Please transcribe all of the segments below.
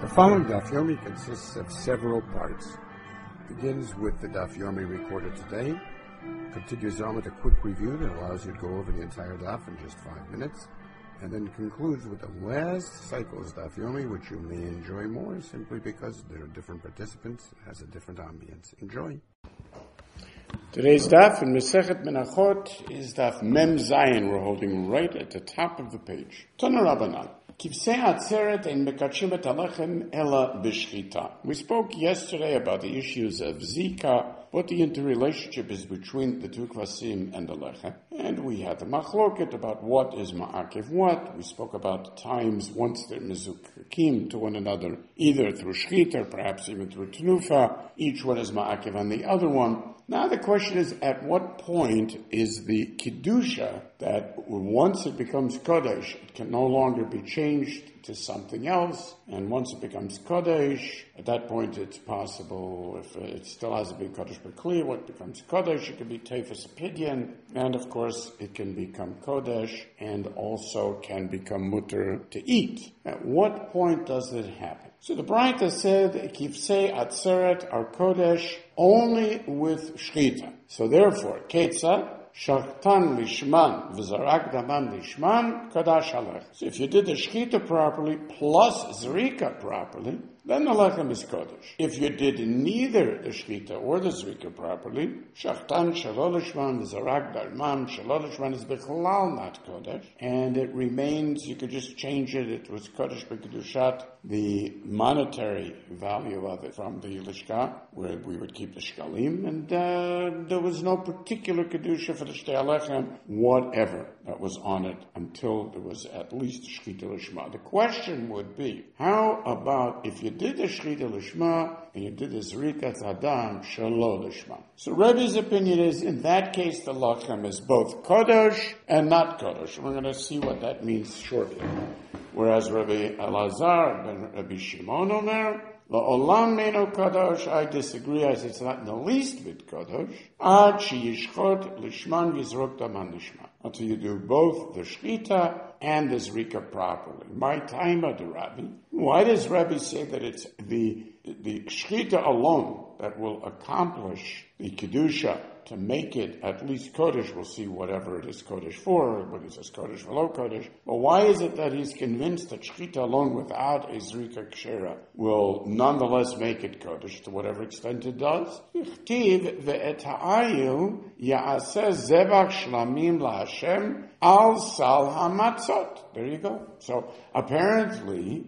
The following Daf Yomi consists of several parts. It begins with the Daf Yomi recorded today, continues on with a quick review that allows you to go over the entire Daf in just 5 minutes, and then concludes with the last cycle's Daf Yomi, which you may enjoy more simply because there are different participants, it has a different ambience. Enjoy. Today's Daf in Masechet Menachot is Daf Mem Zayin. We're holding right at the top of the page. Tana Rabbanan. Kivsei Atzeret ein mekachim et halechem ela b'shchita. We spoke yesterday about the issues of Zika, what the interrelationship is between the two kvasim and the lechem, and we had the machloket about what is ma'akev what. We spoke about times once they're mezukakim to one another, either through shchita or perhaps even through tenufa. Each one is ma'akev on the other one. Now the question is, at what point is the kedusha that once it becomes kodesh, it can no longer be changed to something else, and once it becomes kodesh, at that point it's possible, if it still hasn't been kodesh but clear, what becomes kodesh, it can be tefes pidyon, and of course it can become kodesh, and also can become mutter to eat. At what point does it happen? So the Braita said, Kivsei Atzeret are kodesh only with shchita. So therefore, Ketzad, Shachtan lishman v'zarak daman lishman kadash halech. So if you did the shchita properly plus zrika properly, then the lechem is kodesh. If you did neither the shchita or the zrika properly, shachtan shalol lishman v'zarak daman shalol lishman is bechalal not kodesh, and it remains. You could just change it. It was kodesh b'kedushat, the monetary value of it from the lishka, where we would keep the shkalim, and there was no particular kedusha for the shtei halechem, whatever that was on it, until there was at least shchita lishma. The question would be, how about if you did the shchita lishma and you did the zrikat adam shelo lishma? So Rebbe's opinion is, in that case, the lechem is both kodesh and not kodesh. We're going to see what that means shortly. Whereas Rabbi Elazar and Rabbi Shimon Omer, La'olam meino kadosh, I disagree, as it's not in the least bit kadosh. Ad sheyishchot lishman yizrok daman lishman. Until you do both the shchita and the zrika properly. My time of the Rabbi. Why does Rabbi say that it's the shchita alone that will accomplish the kedusha to make it at least kodesh? We'll see whatever it is kodesh for, when he says kodesh v'lo kodesh. But why is it that he's convinced that shchita alone without a zrika kshera will nonetheless make it kodesh to whatever extent it does? Chtiv ve'et ha'ayu ya'aseh zevach shlamim la'Hashem al sal hamatzot. There you go. So apparently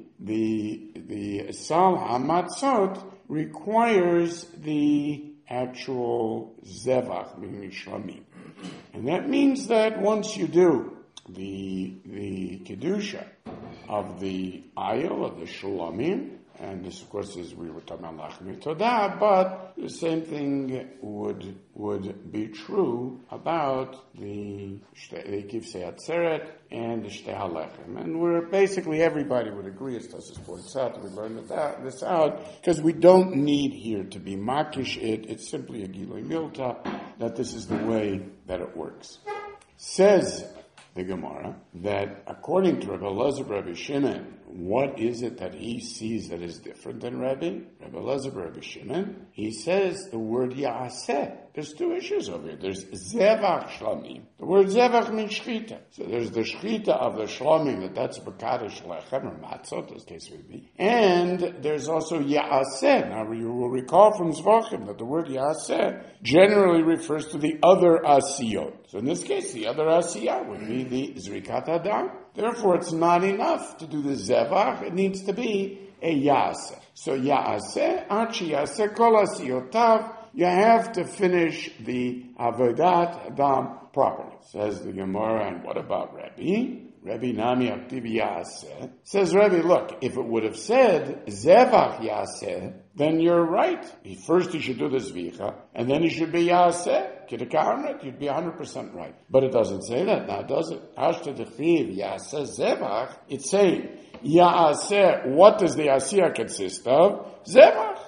the sal hamatzot requires the actual zevach, meaning shlamim. And that means that once you do the kedusha of the ayil, of the shlamim, and this of course is, we were talking about lachmi todah, but the same thing would be true about the kivsei atzeret and the shtei halechem. And we're basically, everybody would agree, as Tosfos points out, we learned this out, because we don't need here to be makish it. It's simply a gilui milta, that this is the way that it works. Says the Gemara that according to Rabbi Elazar, Rabbi Shimon, what is it that he sees that is different than Rabbi Elazar, Rabbi Shimon? He says the word ya'aseh. There's two issues over here. There's zevach shlamim. The word zevach means shchita. So there's the shchita of the shlamim, that's b'kadosh lechem or matzot, as case would be. And there's also ya'aseh. Now you will recall from Zvachim that the word ya'aseh generally refers to the other asiyot. So in this case, the other asiyah would be the zrikat adam. Therefore, it's not enough to do the zevach. It needs to be a ya'aseh. So ya'aseh, achi ya'aseh kol asiyotav. You have to finish the avodat adam properly. Says the Gemara, and what about Rabbi? Rabbi Nami Aktiv Yaseh. Says Rabbi, look, if it would have said Zevach Yaseh, then you're right. First he should do the Zvicha, and then he should be Yaseh. Kiddush, you'd be 100% right. But it doesn't say that now, does it? Hashta Dechiv Yaseh Zevach. It's saying, Yaseh, what does the Asiyah consist of? Zevach.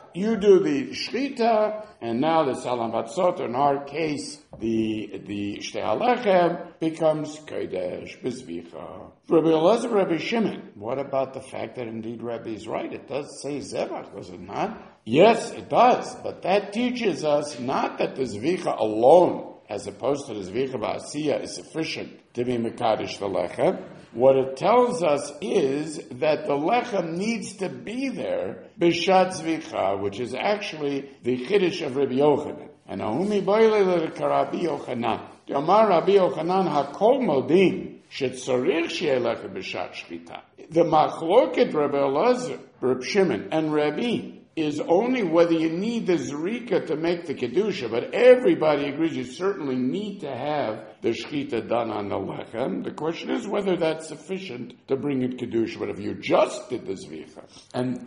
you do the shchita, and now the salam batzot, in our case, the shtei halechem becomes kodesh b'zvicha. Rabbi Elazar, Rabbi Shimon, what about the fact that indeed Rabbi is right? It does say zevach, does it not? Yes, it does, but that teaches us not that the zvicha alone, as opposed to the zvicha ba'asiyah, is sufficient to be mekadesh the lechem. What it tells us is that the lechem needs to be there b'shat zvicha, which is actually the chiddush of Rabbi Yochanan. And ahumi boile l'Rabbi Yochanan. Amar Rabbi Yochanan hakol modin shetzorich she'eh lechem b'shat shchita. The machloket Rabbi Elazar, Rabbi Shimon, and Rabbi is only whether you need the zrika to make the kedusha, but everybody agrees you certainly need to have the shchita done on the lechem. The question is whether that's sufficient to bring it kedusha. But if you just did the zricha, and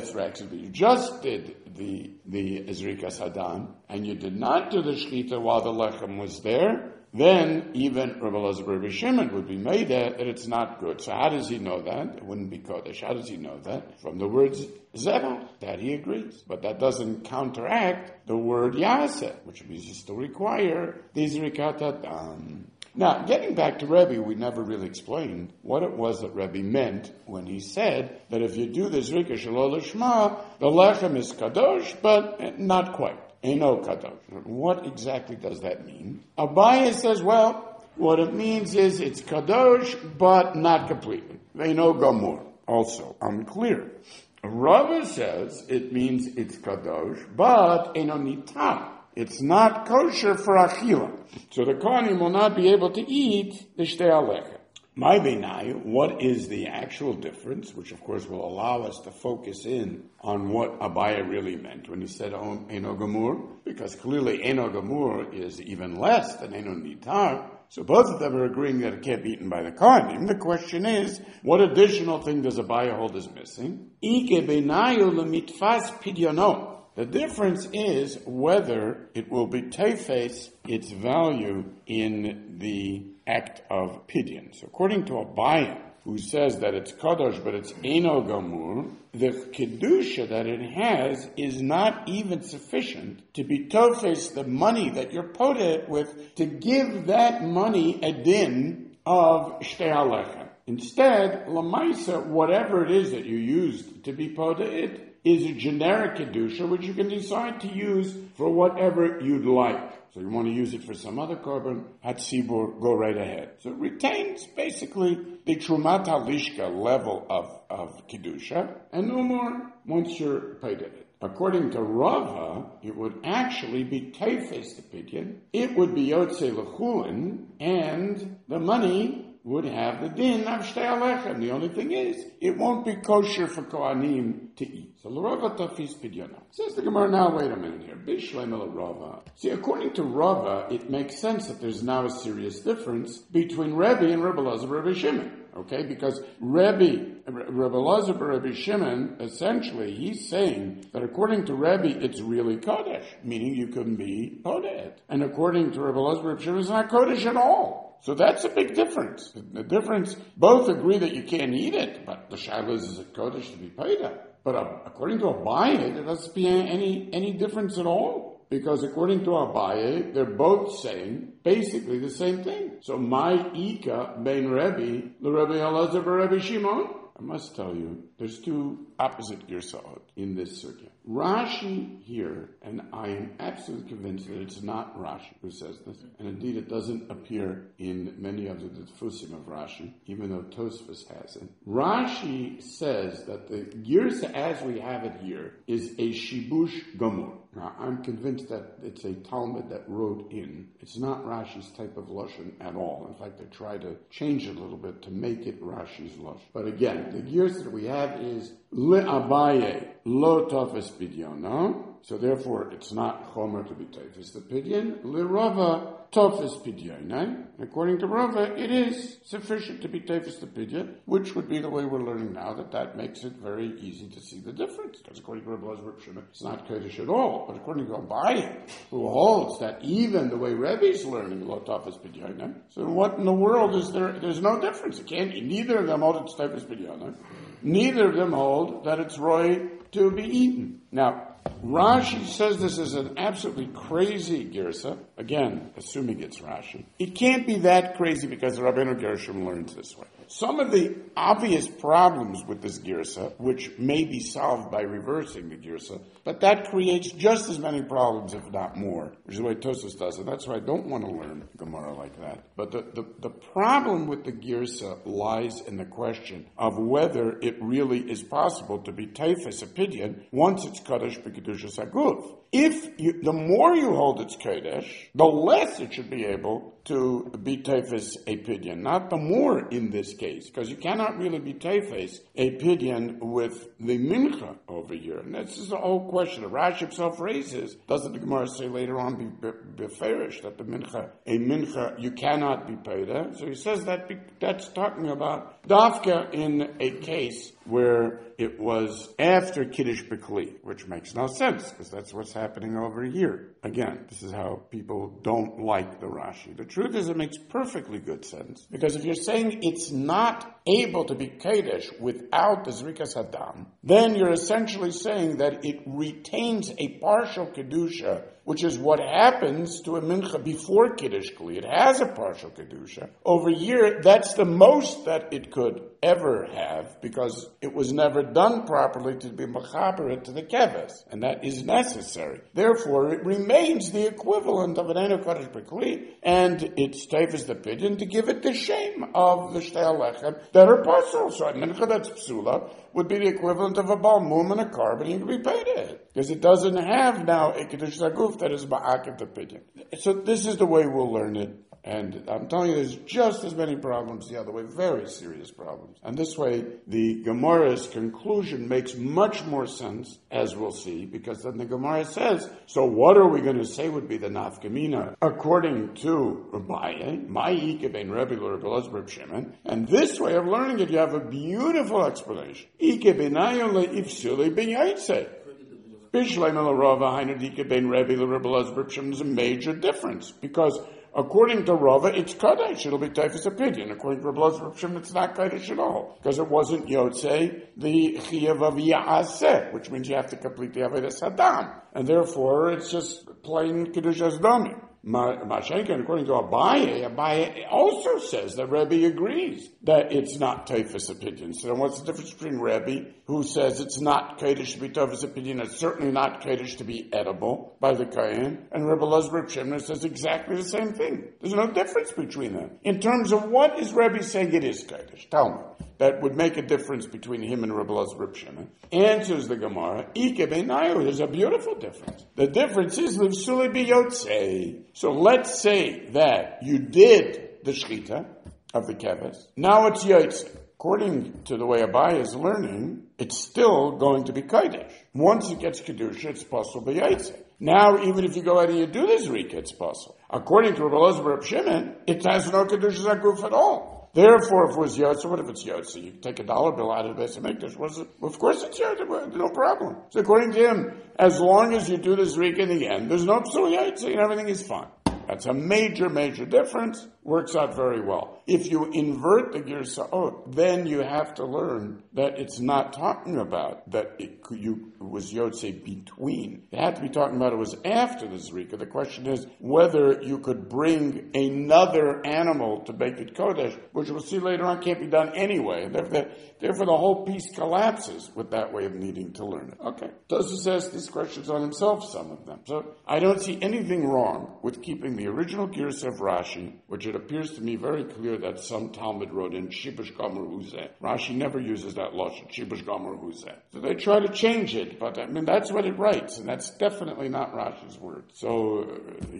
you just did the zrika sadan, and you did not do the shchita while the lechem was there, then even Rabbi Elazar Rabbi Shimon would be made that it's not good. So how does he know that? It wouldn't be kodesh. How does he know that? From the words zevach, that he agrees. But that doesn't counteract the word yaseh, which means you still require the zrikat hadam. Now, getting back to Rebbe, we never really explained what it was that Rebbe meant when he said that if you do the zrika shelo lishma, the lechem is kadosh, but not quite. Eino kadosh. What exactly does that mean? Abaye says, well, what it means is it's kadosh, but not completely. Eino gamur. Also unclear. Rava says it means it's kadosh, but eino nitam. It's not kosher for achila. So the kohanim will not be able to eat the shtei halechem. My benai, what is the actual difference, which of course will allow us to focus in on what Abaye really meant when he said Eino Gamur, because clearly Eino Gamur is even less than Eino Nitar. So both of them are agreeing that it can't be eaten by the kohanim. The question is, what additional thing does Abaye hold is missing? Ike benayu lemitfas pidyono. The difference is whether it will be tefes its value in the act of pidyon. So according to Abaye, who says that it's kadosh but it's eino gamur, the kedusha that it has is not even sufficient to be tofes the money that you're podet with to give that money a din of shtei halechem. Instead, lamaisa, whatever it is that you used to be podet is a generic kedusha which you can decide to use for whatever you'd like. So you want to use it for some other korban, hatzibur, go right ahead. So it retains basically the trumat halishka level of kedusha, and no more once you're paid it. According to Rava, it would actually be tefes the pidyon. It would be yotzei lechulin, and the money would have the din of shtei halechem. The only thing is, it won't be kosher for kohanim to eat. So l'Rava tafis pidyono. Says the Gemara, now wait a minute here. Bishleim l'Rava. See, according to Rava, it makes sense that there's now a serious difference between Rebbe and Rabbi Elazar Rabbi Shimon. Okay, because Rabbi Elazar Rabbi Shimon, essentially, he's saying that according to Rebbe, it's really kodesh, meaning you couldn't be poded. And according to Rabbi Elazar Rabbi Shimon, it's not kodesh at all. So that's a big difference. The difference, both agree that you can't eat it, but the shaila is it kodesh to be paid at. But according to Abaye, there doesn't be any difference at all. Because according to Abaye, they're both saying basically the same thing. So my ika bein Rebbe, the Rebbe Elazar Rebbe Shimon. I must tell you, there's two opposite girsahot in this circuit. Rashi here, and I am absolutely convinced that it's not Rashi who says this, and indeed it doesn't appear in many of the Tfusim of Rashi, even though Tosfos has it. Rashi says that the girsa as we have it here is a shibush gomor. Now, I'm convinced that it's a Talmud that wrote in. It's not Rashi's type of lashon at all. In fact, they try to change it a little bit to make it Rashi's lashon. But again, the girsa that we have is le'abaye lo tofes pidyono. So therefore, it's not chomer to be tofes the pidyon. Le'rava tofes pidyon. According to Rava, it is sufficient to be tofes the pidyon, which would be the way we're learning now, that makes it very easy to see the difference. Because according to Rabbi Elazar Shimon, it's not kodesh at all. But according to Abaye, who holds that even the way Rebbe's learning lo tofes pidyon, so what in the world is there? There's no difference. Neither of them hold it's tofes pidyon. Neither of them hold that it's roy to be eaten. Now, Rashi says this is an absolutely crazy girsa. Again, assuming it's Rashi. It can't be that crazy because Rabbeinu Gershom learns this way. Some of the obvious problems with this girsa, which may be solved by reversing the girsa, but that creates just as many problems, if not more, which is the way Tosfos does it. That's why I don't want to learn Gemara like that. But the problem with the girsa lies in the question of whether it really is possible to be teifes a pidyon once it's kaddish b'kedushas haguf. The more you hold its kodesh, the less it should be able to be teifes a pidyon, not the more in this case, because you cannot really be teifes a pidyon with the mincha over here. And this is the whole question that Rashi himself raises. Doesn't the Gemara say later on be farish that a mincha you cannot be paid? So he says that's talking about dafka in a case where it was after Kiddush B'Kli, which makes no sense, because that's what's happening over here. Again, this is how people don't like the Rashi. The truth is it makes perfectly good sense, because if you're saying it's not able to be Kiddush without the Zrikas Hadam, then you're essentially saying that it retains a partial Kedusha, which is what happens to a mincha before Kiddush Kli. It has a partial Kedusha. Over here, that's the most that it could ever have, because it was never done properly to be mechaber to the keves, and that is necessary. Therefore, it remains the equivalent of an Eino Kaddish B'Kli, and it's teifes the pidyon to give it the shame of the shtei alechem that are pasul. So a mincha that's psula would be the equivalent of a balmum and a carbon, and you could be paid it, because it doesn't have now a Kiddush Zaguf that is ma'akev the pidyon. So this is the way we'll learn it. And I'm telling you, there's just as many problems the other way, very serious problems. And this way, the Gemara's conclusion makes much more sense, as we'll see, because then the Gemara says, so what are we going to say would be the nafkamina? According to Abaye, Ma'i Ikebein Rebbe Rebbe Elazar Shimon, and this way of learning it, you have a beautiful explanation. Ikebeinayon le'ifsuli b'yaitse. Bishleim el-Rava Hainu Ikebein Rebbe Rebbe Elazar Shimon is a major difference, because according to Rava, it's Kaddish. It'll be teifes a pidyon. According to Rebbe Elazar Shimon, it's not Kaddish at all, because it wasn't Yotzei, the Chiyav of Ya'aseh, which means you have to complete the Avodas Hadam. And therefore, it's just plain Kiddush Hasdomim. Mashenkin, according to Abaye also says that Rebbe agrees that it's not teifes a pidyon. So then what's the difference between Rebbe, who says it's not Kaddish to be teifes a pidyon, it's certainly not Kaddish to be edible by the Kayin, and Rebbe Elazar Shimon says exactly the same thing. There's no difference between them. In terms of what is Rebbe saying it is Kaddish? Tell me. That would make a difference between him and Rebbe Elazar Shimon. Answers the Gemara, Ike beinayu, there's a beautiful difference. The difference is l'vsuli biyotzei. So let's say that you did the shchita of the keves. Now it's yotzei. According to the way Abaye is learning, it's still going to be Kaddish. Once it gets Kedusha, it's possible b'yotzei. Now, even if you go out and you do the Zrika, it's possible. According to Rebbe Elazar Shimon, it has no Kedusha Zaguf at all. Therefore, if it was Yotze, what if it's Yotze? You take a $1 bill out of the Beis HaMikdash. Of course it's Yotze, no problem. So according to him, as long as you do the Zrika in the end, there's no Psul Yotze and everything is fine. That's a major, major difference. Works out very well. If you invert the Girsa'ot, then you have to learn that it's not talking about that it was Yotze between. It had to be talking about it was after the Zrika. The question is whether you could bring another animal to make it Kodesh, which we'll see later on can't be done anyway. Therefore, the whole piece collapses with that way of needing to learn it. Okay. Tosfos asks these questions on himself, some of them. So I don't see anything wrong with keeping the original Girsa of Rashi, which it appears to me very clear that some Talmud wrote in Shibush Gomer Huzeh. Rashi never uses that lashon, Shibush Gomer Huzeh. So they try to change it, but I mean that's what it writes, and that's definitely not Rashi's word. So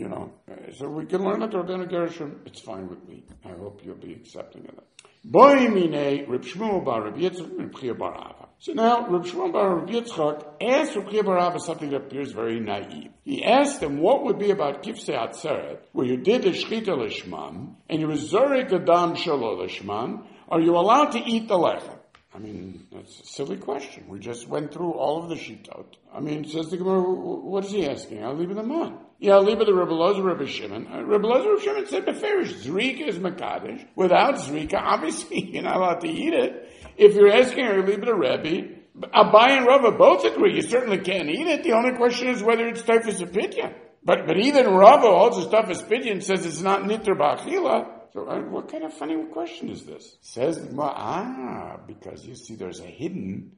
so we can learn it to Rabbeinu Gershom. It's fine with me. I hope you'll be accepting of that. Boy mine Reb Shmuel bar Reb Yitzchak Reb Chia bar Ava. So now Reb Shmuel bar Reb Yitzchak asked Reb Chia bar Ava something that appears very naive. He asked him what would be about Kifsei Atzeret, where you did the Shchita Lishman, and you resurrect the Dam Shalo Lishman, are you allowed to eat the lechem? I mean, that's a silly question. We just went through all of the Shitot. I mean, says the Gemara, what is he asking? I'll leave it on. Yeah, I'll leave it to Rebbe Elazar Rebbe Shimon. Rebbe Elazar Rebbe Shimon said, Beferish, Zrika is Makadesh. Without Zrika, obviously, you're not allowed to eat it. If you're asking, I'll leave it to Rebbe, Abai and Rava both agree. You certainly can't eat it. The only question is whether it's typhus opinion. But even Rava holds the typhus opinion says it's not niter ba'achila. So what kind of funny question is this? Says because you see there's a hidden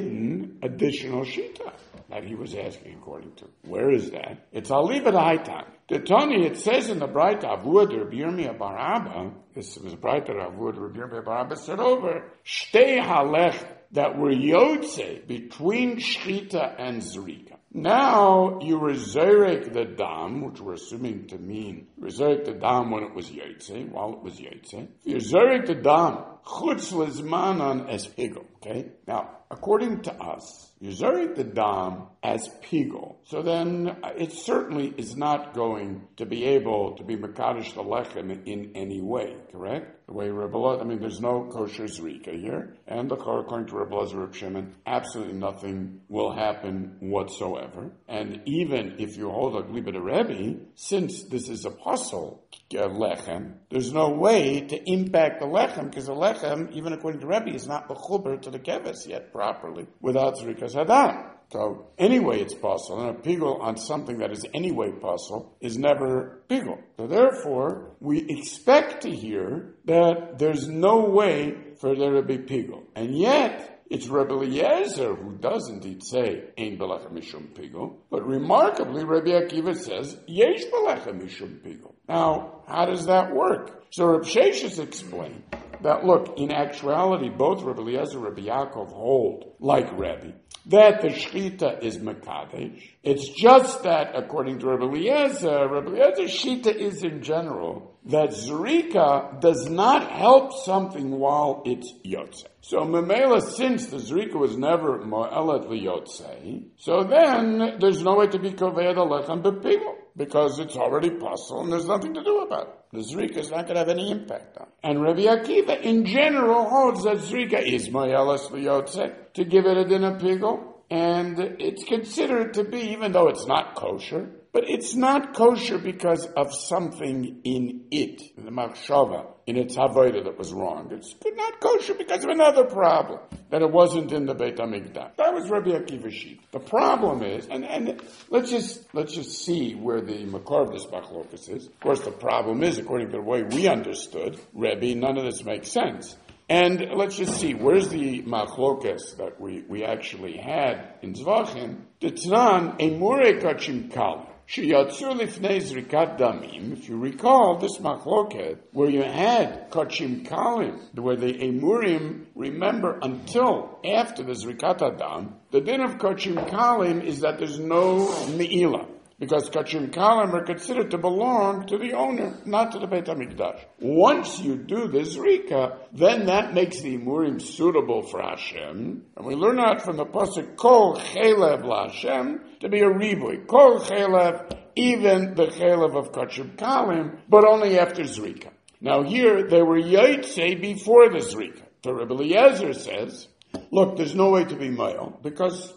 additional shita that he was asking according to. Where is that? It's Aliba Haitan. The Tani, it says in the Braita Avud Rabbi Yirmiyah bar Abba, this was Braita Avud Rabbi Yirmiyah bar Abba said over, Shtei halech that were yotze between shchita and zrika. Now you resurrect the dam, which we're assuming to mean resurrect the dam when it was yotze, while it was yotze. You resurrect the dam chutz lezmanan as pigel. Okay, now according to us, you resurrect the dam as pigel. So then it certainly is not going to be able to be mekadosh the lechem in any way. Correct? The way Rebbe Elazar, there's no kosher zrika here, and according to Rebbe Elazar Reb Shimon, absolutely nothing will happen whatsoever. And even if you hold a gliba de Rebbe, since this is a puzzle lechem, there's no way to impact the lechem, because the lechem, even according to Rebbe, is not mechuber to the keves yet properly without zrikas hadam. So anyway, it's possible, and a pigel on something that is anyway possible is never pigel. So therefore, we expect to hear that there's no way for there to be pigel, and yet it's Rebbe Eliezer who does indeed say ein belechem mishum pigel, but remarkably, Rebbe Akiva says yesh belechem mishum pigel. Now, how does that work? So Reb Sheshes explained that look, in actuality, both Rebbe Eliezer and Rebbe Yaakov hold like Rebbe that the shchita is mekadesh. It's just that, according to Rebbe Eliezer's shchita is in general that zrika does not help something while it's yotze. So memela, since the zrika was never mo'elet liyotze, so then there's no way to be kovei the lechem b'pigel, because it's already possible and there's nothing to do about it. The zrika is not going to have any impact on it. And Rabbi Akiva in general holds that zrika is mo'eles liyotze, to give it a din of pigel, and it's considered to be, even though it's not kosher, but it's not kosher because of something in it, in the machshava, in its havodah that was wrong. It's not kosher because of another problem, that it wasn't in the Beit HaMikdash. That was Rabbi Akiva's sheet. The problem is, and let's just see where the makor of this machlokas is. Of course, the problem is, according to the way we understood Rebbe, none of this makes sense. And let's just see, where's the machlokas that we actually had in Zvachim? T'tnan emure kachim kal. Sheyatzu lifnei zrikat damim. If you recall this machloket, where you had kachim kalim, where the emurim, remember, until after the zrikat adam, the din of kachim kalim is that there's no me'ilah. Because kachim kalim are considered to belong to the owner, not to the Beit HaMikdash. Once you do the zrika, then that makes the emurim suitable for Hashem. And we learn out from the pasuk kol chelev laHashem to be a ribui. Kol chelev, even the chelev of kachim kalim, but only after zrika. Now here, they were yotze before the zrika. So Rebbe Eliezer says, look, there's no way to be male, because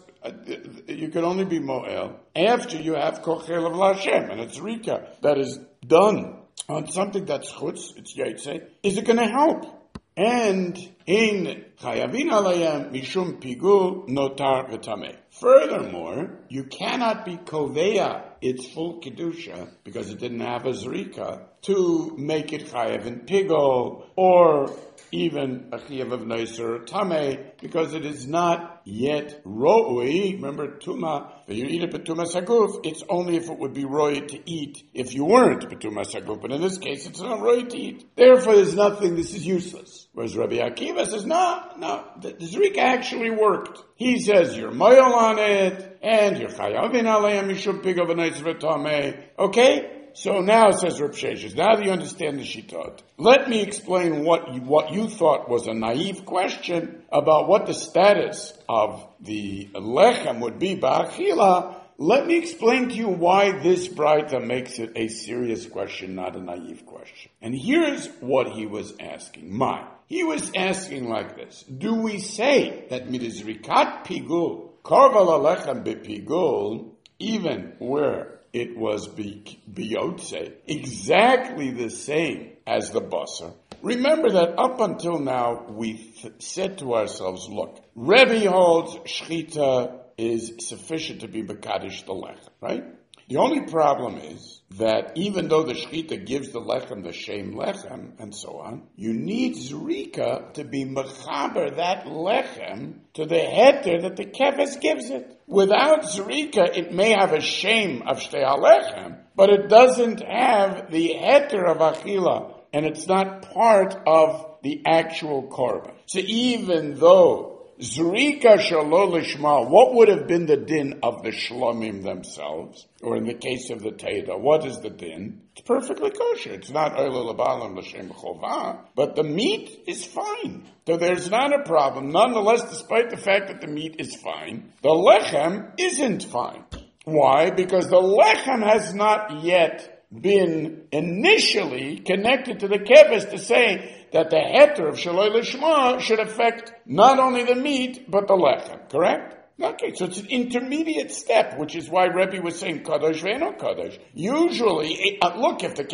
you can only be mo'el after you have kochel of laHashem, and it's rika that is done on something that's chutz, it's yotze. Is it going to help? And in chayavin alayam mishum pigul notar v'tameh. Furthermore, you cannot be koveya its full kedusha because it didn't have a zrika to make it chayav in pigul or even a chiyav of neiser tameh, because it is not yet ro'ui. Remember, tuma, if you eat it betuma saguf, it's only if it would be ro'ui to eat if you weren't betuma saguf. But in this case, it's not ro'ui to eat. Therefore, there's nothing, this is useless. Whereas Rabbi Akiva says, no, the zrika actually worked. He says, you're moyal on it, and you're chayavin alayim mishum pigav v'neiser tameh. Okay? So now, says Reb Sheshes, now that you understand the shitot, let me explain what you thought was a naive question about what the status of the lechem would be ba'achila. Let me explain to you why this braita makes it a serious question, not a naive question. And here's what he was asking. He was asking like this. Do we say that midizrikat pigul, karval alechem bepigul, even where it was biyotze, exactly the same as the basar? Remember that up until now, we've said to ourselves, look, Rebbe holds Shechita is sufficient to be Mekadesh the Lechem, right? The only problem is that even though the Shechita gives the Lechem the Shem Lechem and so on, you need Zrika to be Mechaber that Lechem to the heter that the Keves gives it. Without Zrika, it may have a Shem of Shtei HaLechem, but it doesn't have the heter of Achila, and it's not part of the actual Korban. So even though Zrika Shalo Lishma, what would have been the din of the Shlomim themselves? Or in the case of the Teda, what is the din? It's perfectly kosher. It's not Oila Labalam L'Shem Chovah, but the meat is fine. So there's not a problem. Nonetheless, despite the fact that the meat is fine, the Lechem isn't fine. Why? Because the Lechem has not yet been initially connected to the keves to say that the heter of Shaloi Lishma should affect not only the meat, but the lechem, correct? Okay, so it's an intermediate step, which is why Rebbe was saying Kadosh ve'eno Kadosh. Usually, look, if the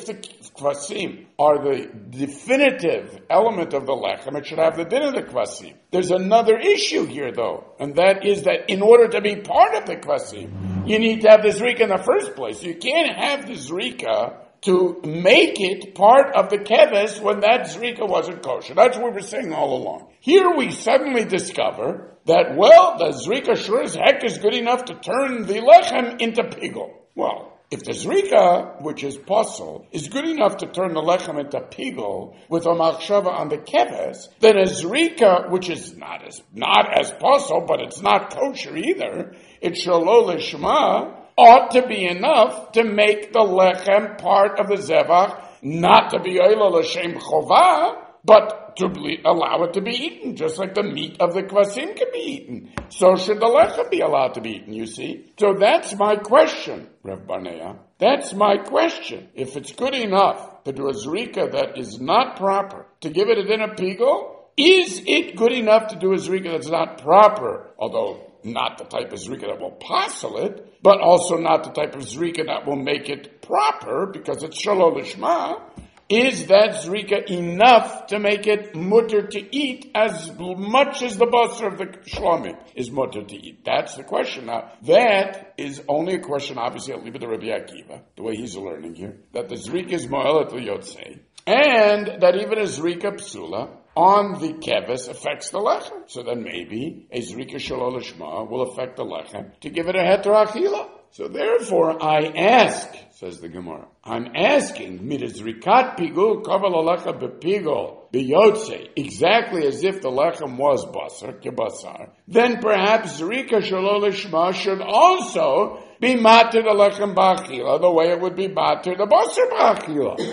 kvasim are the definitive element of the lechem, it should have the din of the kvasim. There's another issue here, though, and that is that in order to be part of the kvasim, you need to have the zrika in the first place. You can't have the zrika to make it part of the keves when that zrika wasn't kosher. That's what we're saying all along. Here we suddenly discover that, well, the zrika sure as heck is good enough to turn the lechem into pigul. Well, if the zrika, which is posel, is good enough to turn the lechem into pigul with a machshava on the keves, then a zrika, which is not as posel, but it's not kosher either, it's shalo lishma, ought to be enough to make the lechem part of the zevach, not to be oila l'shem chovah, but to allow it to be eaten, just like the meat of the kvasim can be eaten. So should the lechem be allowed to be eaten, you see? So that's my question, Rav Barnea. That's my question. If it's good enough to do a zrika that is not proper, to give it a din of pigul, is it good enough to do a zrika that's not proper, although not the type of zrika that will passel it, but also not the type of zrika that will make it proper, because it's shalom lishma? Is that zrika enough to make it mutter to eat as much as the basar of the shlomim is mutter to eat? That's the question. Now, that is only a question, obviously, I'll leave it to Rabbi Akiva, the way he's learning here, that the zrika is mo'elet liyotzei, and that even a zrika psula on the keves affects the lechem. So then maybe a zrika shelo lishma will affect the lechem to give it a heter achila. So therefore I ask, says the Gemara, I'm asking, mit zrikat pigul kaval alecha bepigul biyotze, exactly as if the lechem was basar, kebasar, then perhaps zrika shelo lishma should also be matir the lechem ba'achila, the way it would be matir the basar ba'achila.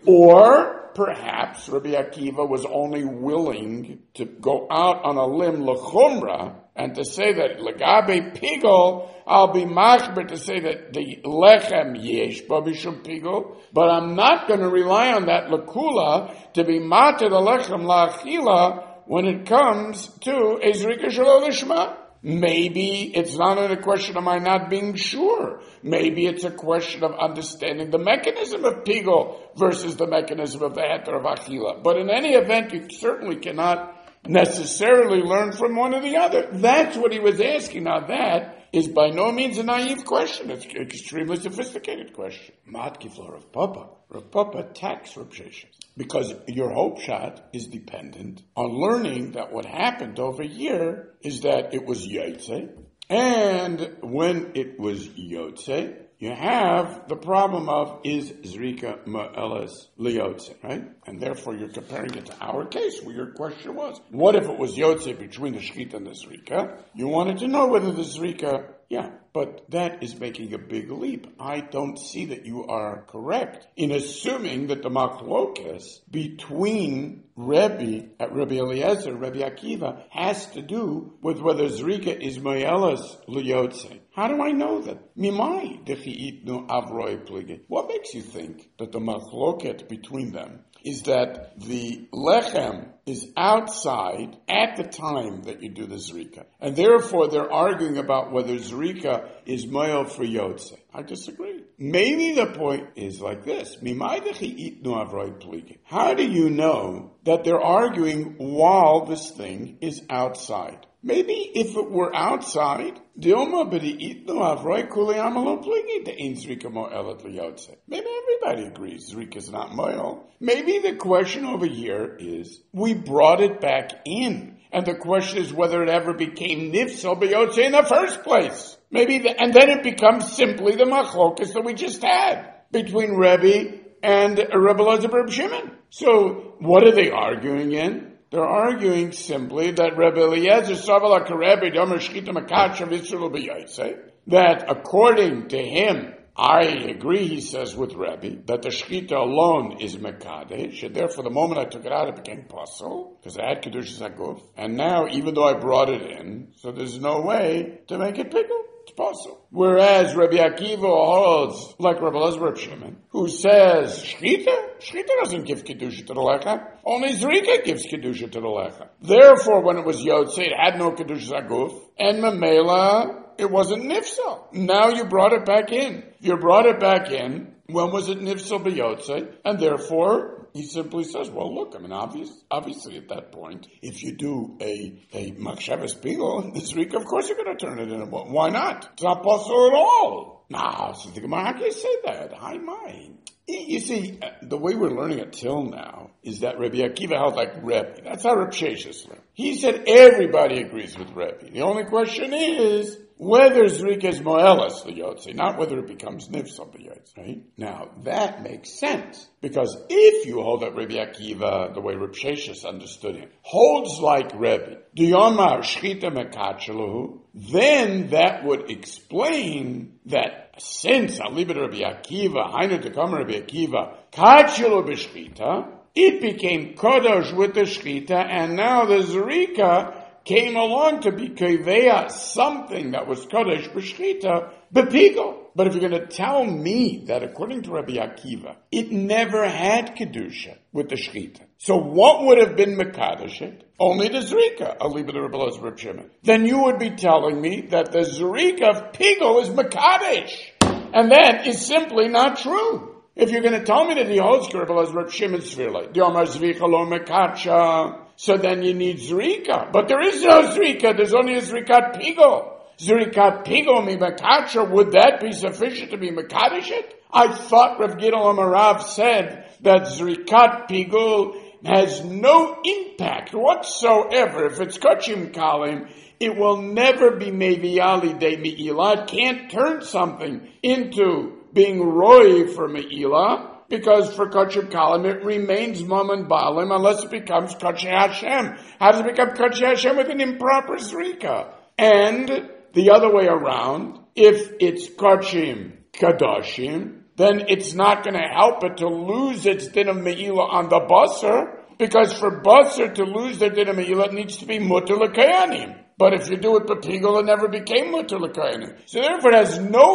Or perhaps Rabbi Akiva was only willing to go out on a limb l'chumra and to say that legabe pigul, I'll be machber to say that the lechem yesh ba mishum pigul, but I'm not going to rely on that lekula to be matir the lechem la'achila when it comes to a zrika shelo lishma. Maybe it's not a question of my not being sure. Maybe it's a question of understanding the mechanism of pigul versus the mechanism of the heter of achila. But in any event, you certainly cannot necessarily learn from one or the other. That's what he was asking. Now that is by no means a naive question. It's an extremely sophisticated question. Matkifla Rav Papa. Rav Papa attacks Rav Sheshes. Because your hope shot is dependent on learning that what happened over here is that it was Yotze. And when it was Yotze, you have the problem of is Zrika Ma'eles Liyotze, right? And therefore you're comparing it to our case where your question was, what if it was Yotze between the Shechita and the Zrika? You wanted to know whether the Zrika, yeah, but that is making a big leap. I don't see that you are correct in assuming that the machlokes between Rabbi Eliezer, Rabbi Akiva, has to do with whether Zrika is Ma'eles Liyotze. How do I know that? Mimai dechi itnu avroi plige. What makes you think that the machloket between them is that the lechem is outside at the time that you do the zrika, and therefore they're arguing about whether zrika is moel for yotze? I disagree. Maybe the point is like this. How do you know that they're arguing while this thing is outside? Maybe if it were outside, maybe everybody agrees Zrika is not moil. Maybe the question over here is, we brought it back in. And the question is whether it ever became nifsal b'yotze in the first place. And then it becomes simply the machlokas that we just had between Rebbe and Rebbe Elazar Reb Shimon. So what are they arguing in? They're arguing simply that Rebbe Eliezer Savala Karebbe Domer Shchita Makacha V'Yisrael B'Yotze, that according to him, I agree, he says, with Rebbe, that the Shchita alone is Mekadesh, and therefore the moment I took it out, it became Pasul, because I had Kedushas HaGuf, and now, even though I brought it in, so there's no way to make it pickle. It's possible. Whereas Rabbi Akiva holds, like Rabbi Elazar Reb Shimon, who says, Shchita doesn't give Kedusha to the Lecha. Only Zrika gives Kedusha to the Lecha. Therefore, when it was Yotze, it had no Kedushas HaGuf, and Mamela, it wasn't Nifsal. Now you brought it back in. You brought it back in. When was it Nifsal B'Yotze? And therefore, he simply says, well, look, obviously at that point, if you do a Machshavas Pigel, the Zrika, of course you're going to turn it into one. Why not? It's not possible at all. No, so the Gemara, how can you say that? Hi, mine. You see, the way we're learning it till now is that Rabbi Akiva held like Rebbe. That's how Reb Sheshes learned. He said everybody agrees with Rebbe. The only question is whether Zrika is Moelas the Yotze, not whether it becomes Nifsal the Yotze, right? Now, that makes sense. Because if you hold that Rabbi Akiva, the way Reb Sheshes understood him, holds like Rebbe, Diyomar Shchita Mekatchelahu, then that would explain that since Alibid Rabbi Akiva, Hainu Tekam Rabbi Akiva, Katchelu B'Shchita, it became Kodosh with the Shchita, and now the Zrika came along to be Keveya, something that was Kodesh B'Shchita, B'Pigel. But if you're going to tell me that according to Rabbi Akiva, it never had Kedusha with the Shchita, so what would have been Mekadosh? Only the Zrika, Alibid Rebbe Elazar Reb Shimon. Then you would be telling me that the Zrika of Pigel is Mekadosh. And that is simply not true. If you're going to tell me that the holds Rebbe Elazar Reb Shimon Svirle, Diomar Zvika lo Mekacha, so then you need Zrika. But there is no Zrika, there's only a Zrikat Pigel. Zrikat Pigel mi Mekacha, would that be sufficient to be Mekadosh? I thought Rav Gidol Amarav said that Zrikat Pigel has no impact whatsoever. If it's Kachim Kalim, it will never be Meviali de Me'ilah. It can't turn something into being Roy for Me'ilah, because for Kachim Kalim it remains Mam and Baalim unless it becomes Kachim Hashem. How does it become Kachim Hashem with an improper Zrika? And the other way around, if it's Kachim Kadoshim, then it's not going to help it to lose its din of Me'ilah on the Basar, because for Basar to lose their din of Me'ilah, it needs to be Mutter L'Kayanim. But if you do it B'Pigel, it never became Mutter L'Kayanim. So therefore it has no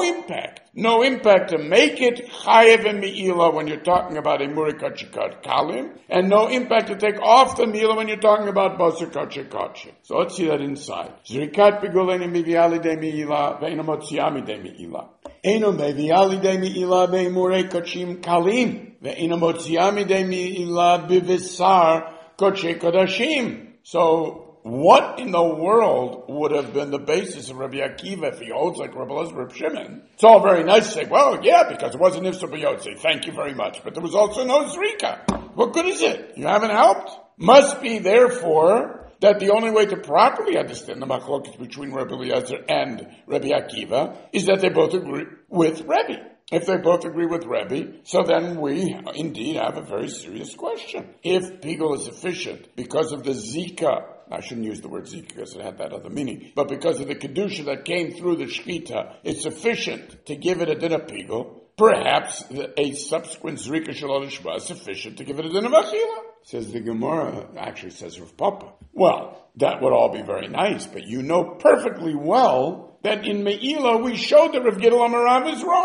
impact to make it Chayev and Me'ilah when you're talking about a Murikachikat Kalim, and no impact to take off the Me'ilah when you're talking about Basar Kachikachi. So let's see that inside. Zrikat Pigel eni Meviali de Me'ilah, ve'eno Motziami de Me'ilah. Eno Meviali de Me'ilah ve'imurei Kachim Kalim, ve'eno Motziami de Me'ilah bivisar Koche Kodashim. So, what in the world would have been the basis of Rabbi Akiva if he holds like Rabbi Elazar Reb Shimon? It's all very nice to say, well, yeah, because it wasn't Nifsal B'Yotze. Thank you very much. But there was also no Zrika. What good is it? You haven't helped? Must be, therefore, that the only way to properly understand the machlokas between Rabbi Eliezer and Rabbi Akiva is that they both agree with Rebbe. If they both agree with Rebbe, so then we indeed have a very serious question. If Pigel is efficient because of the Zika, I shouldn't use the word Zika because it had that other meaning, but because of the Kedusha that came through the Shchita, it's sufficient to give it a din of Pigel. Perhaps a subsequent Zrika Shalom Shba is sufficient to give it a din of Achila. Says the Gemara, actually says Rav Papa. Well, that would all be very nice, but you know perfectly well that in Me'ilah we showed that Rav Gidol Amarav is wrong.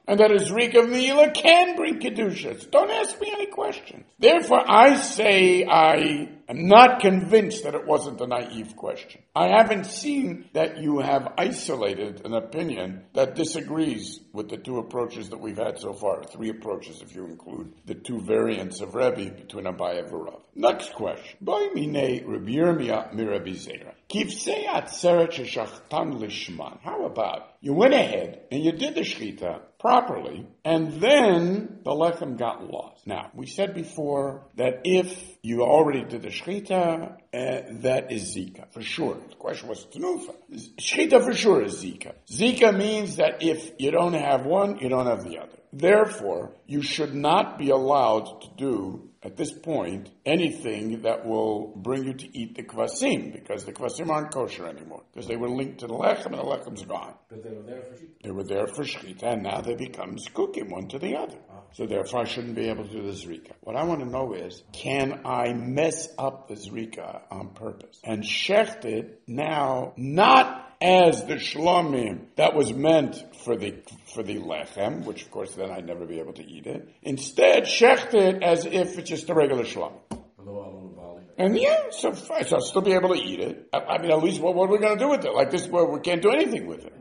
and that a Zrika of Meila can bring Kedusha. So don't ask me any questions. Therefore, I say I am not convinced that it wasn't a naive question. I haven't seen that you have isolated an opinion that disagrees with the two approaches that we've had so far. Three approaches if you include the two variants of Rebbe between Abaye and Rav. Next question. By mine Rabbi Yirmiyah mi Rabbi Zera. Kifsei atzeret sheshachtan lishman. How about you went ahead and you did the shechita properly, and then the lechem got lost. Now, we said before that if you already did the shechita, that is zika, for sure. The question was tenufa. Shechita for sure is zika. Zika means that if you don't have one, you don't have the other. Therefore, you should not be allowed to do, at this point, anything that will bring you to eat the kvasim, because the kvasim aren't kosher anymore, because they were linked to the lechem, and the lechem's gone. But they were there for shechita. They were there for shechita, and now they become zkukim, one to the other. So therefore, I shouldn't be able to do the zrika. What I want to know is, can I mess up the zrika on purpose and shecht it now, not as the shlomim that was meant for the lechem, which of course then I'd never be able to eat it. Instead, shecht it as if it's just a regular shlomim. And yeah, so I'll still be able to eat it. I mean, at least what are we going to do with it? Like this, we can't do anything with it.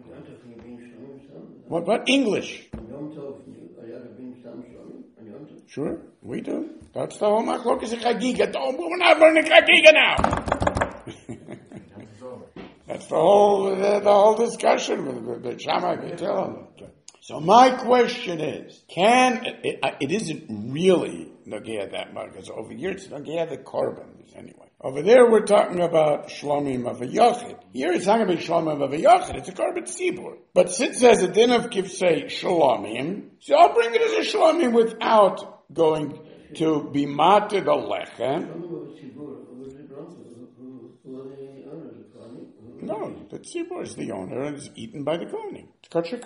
What? English? Sure, we do. That's the whole machlokas in Chagiga. We're not learning Chagiga now. That's the whole discussion with the Shammai V'Tillel. So my question is, it isn't really Nogea that much, because over here it's Nogea the Korbans anyway. Over there we're talking about Shlomim of a Yochid. Here it's talking about Shlomim of a Yochid. It's a Korban Tzibur. But since there's a din of Kivsei Shlomim, so I'll bring it as a Shlomim without going to be mated the lechem. No, the tzibur is the owner and is eaten by the kohanim. It's kosher.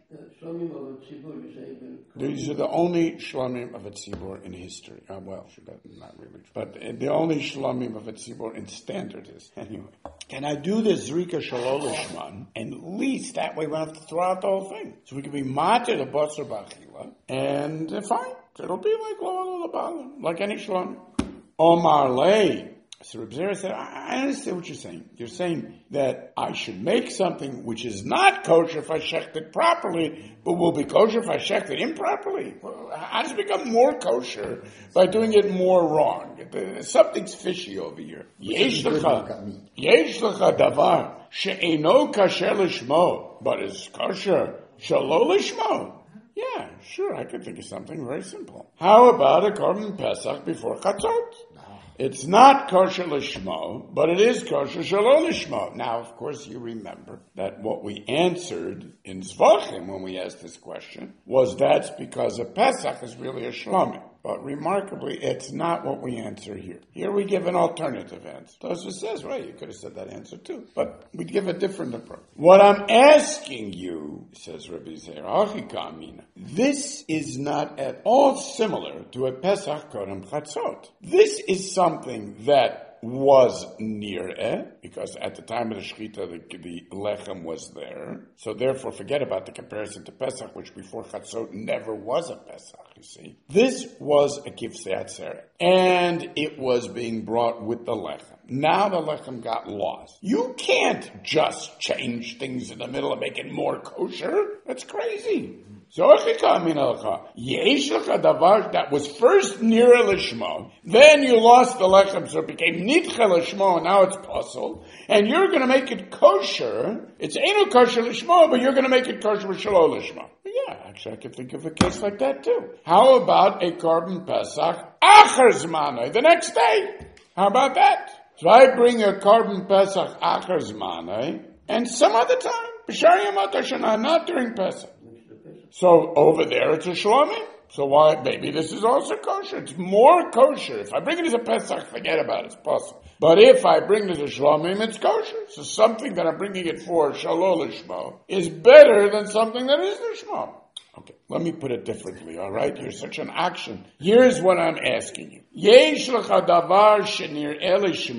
These are the only shlomim of a tzibur in history. Well, not really. But the only shlomim of a tzibur in standard is. Anyway. Can I do the zrika shalolishman? And at least that way we don't have to throw out the whole thing. So we can be matir the basar b'achila, and fine. It'll be like lo alabalim, like any shlomim. Omar lei. So Reb Zera said, I understand what you're saying. You're saying that I should make something which is not kosher if I shecht it properly, but will be kosher if I shecht it improperly. Well, how does it become more kosher by doing it more wrong? Something's fishy over here. Yesh lecha davar she'eno kasher lishmo, but is kosher shelo lishmo. Yeah, sure, I could think of something very simple. How about a korban pesach before chatzot? It's not kosher lishmo, but it is kosher shelo lishmo. Now, of course, you remember that what we answered in Zvachim when we asked this question was that's because a Pesach is really a shlomim. But remarkably, it's not what we answer here. Here we give an alternative answer. Tosfos says, right, you could have said that answer too. But we give a different approach. What I'm asking you, says Rabbi Zera, this is not at all similar to a Pesach Kodem Chatzot. This is something that was near because at the time of the Shechita, the Lechem was there. So therefore, forget about the comparison to Pesach, which before Chatzot never was a Pesach, you see. This was a Kivsei Atzeret, and it was being brought with the Lechem. Now the Lechem got lost. You can't just change things in the middle and make it more kosher. That's crazy. So yesh lecha davar that was first near lishmo, then you lost the lechem, so it became nitche lishmo, and now it's puzzle, and you're going to make it kosher. It's eno kosher lishmo, but you're going to make it kosher with shelo lishmo. Yeah, actually, I could think of a case like that too. How about a korban pesach acher zmanai, the next day? How about that? So I bring a korban pesach acher zmanai, and some other time, b'shar yamot hashana, not during Pesach. So over there it's a shlomim. So why, maybe this is also kosher. It's more kosher. If I bring it as a Pesach, forget about it. It's possible. But if I bring it as a shlomim, it's kosher. So something that I'm bringing it for, shelo lishmo, is better than something that isn't shmo. Okay, let me put it differently, all right? You're such an action. Here's what I'm asking you. Yesh lecha davar shenir elishmo.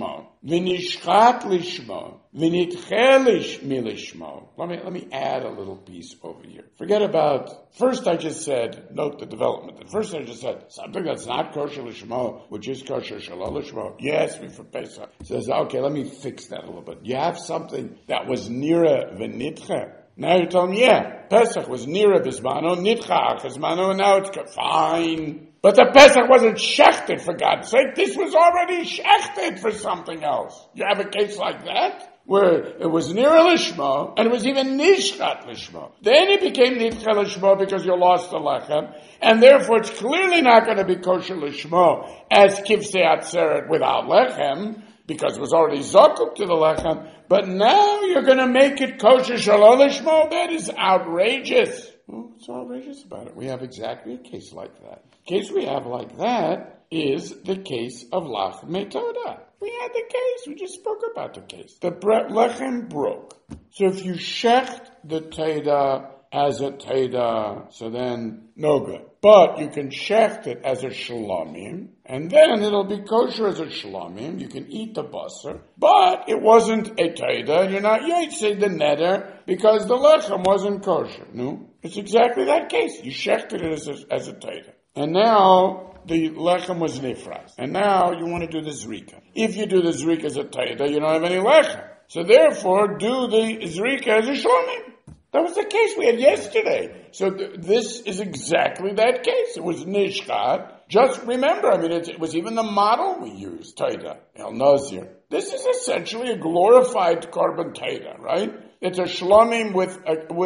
v'nishchat lishmo, v'nitche milishmo. Let me add a little piece over here. Forget about, first I just said, note the development. At first I just said, something that's not kosher lishmo, which is kosher shalol lishmo. Yes, me for Pesach. Says, okay, let me fix that a little bit. You have something that was nira v'nitche. Now you're telling me, yeah, Pesach was nira bismano, nitcha achizmano, and now it's fine. But the Pesach wasn't shechted, for God's sake. This was already shechted for something else. You have a case like that, where it was nira lishmo, and it was even nishchat lishmo. Then it became nitcha lishmo because you lost the lechem, and therefore it's clearly not going to be kosher lishmo as kivsei atzeret without lechem, because it was already zokuk to the lechem, but now you're going to make it kosher shalol lishmo? That is outrageous. What's outrageous about it? We have exactly a case like that. The case we have like that is the case of lach metoda. We had the case. We just spoke about the case. The lechem broke. So if you shecht the teda as a teda, so then no good. But you can shecht it as a shalomim, and then it'll be kosher as a shalomim. You can eat the basar, but it wasn't a teda, and you ain't say the neder because the lechem wasn't kosher. No, it's exactly that case. You shechted it as a teda, and now the lechem was nifras, and now you want to do the zrika. If you do the zrika as a teda, you don't have any lechem. So therefore, do the zrika as a shalomim. That was the case we had yesterday. So this is exactly that case. It was nishchat. Just remember, it was even the model we used, Taita, El Nazir. This is essentially a glorified carbon Taita, right? It's a shlomim with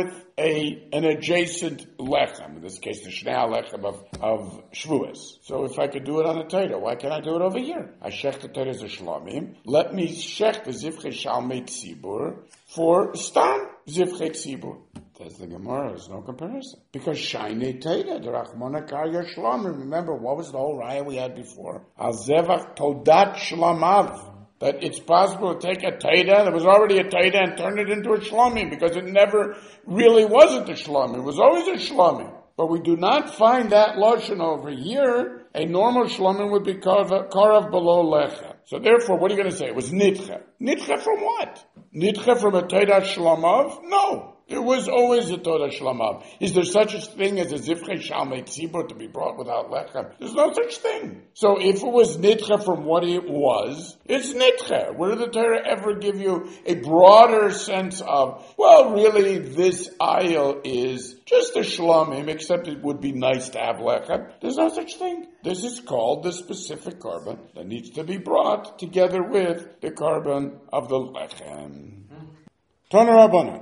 an adjacent lechem. In this case, the shnei lechem of Shavuos. So if I could do it on a Taita, why can't I do it over here? I shech the Taita as a shlomim. Let me shech the zivchei shalmei tzibur for stam zivchei tzibur. Says the Gemara, there's no comparison. Because Shainei Teda, the Rachmana Karya Shlomim. Remember, what was the whole raya we had before? Al Zevach Todat Shlamav. That it's possible to take a Teda that was already a Teda and turn it into a Shlomim, because it never really wasn't a Shlomim. It was always a Shlomim. But we do not find that Lashon over here. A normal Shlomim would be Karav below Lechem. So therefore, what are you going to say? It was Nitche. Nitche from what? Nitche from a Teda Shlamav? No. There was always a Torah Shlamav. Is there such a thing as a Zivchei Shalmei Tzibur to be brought without Lechem? There's no such thing. So if it was Nitche from what it was, it's Nitche. Where did the Torah ever give you a broader sense of, well, really, this aisle is just a Shlomim, except it would be nice to have Lechem? There's no such thing. This is called the specific carbon that needs to be brought together with the carbon of the Lechem. Tana Rabbanan.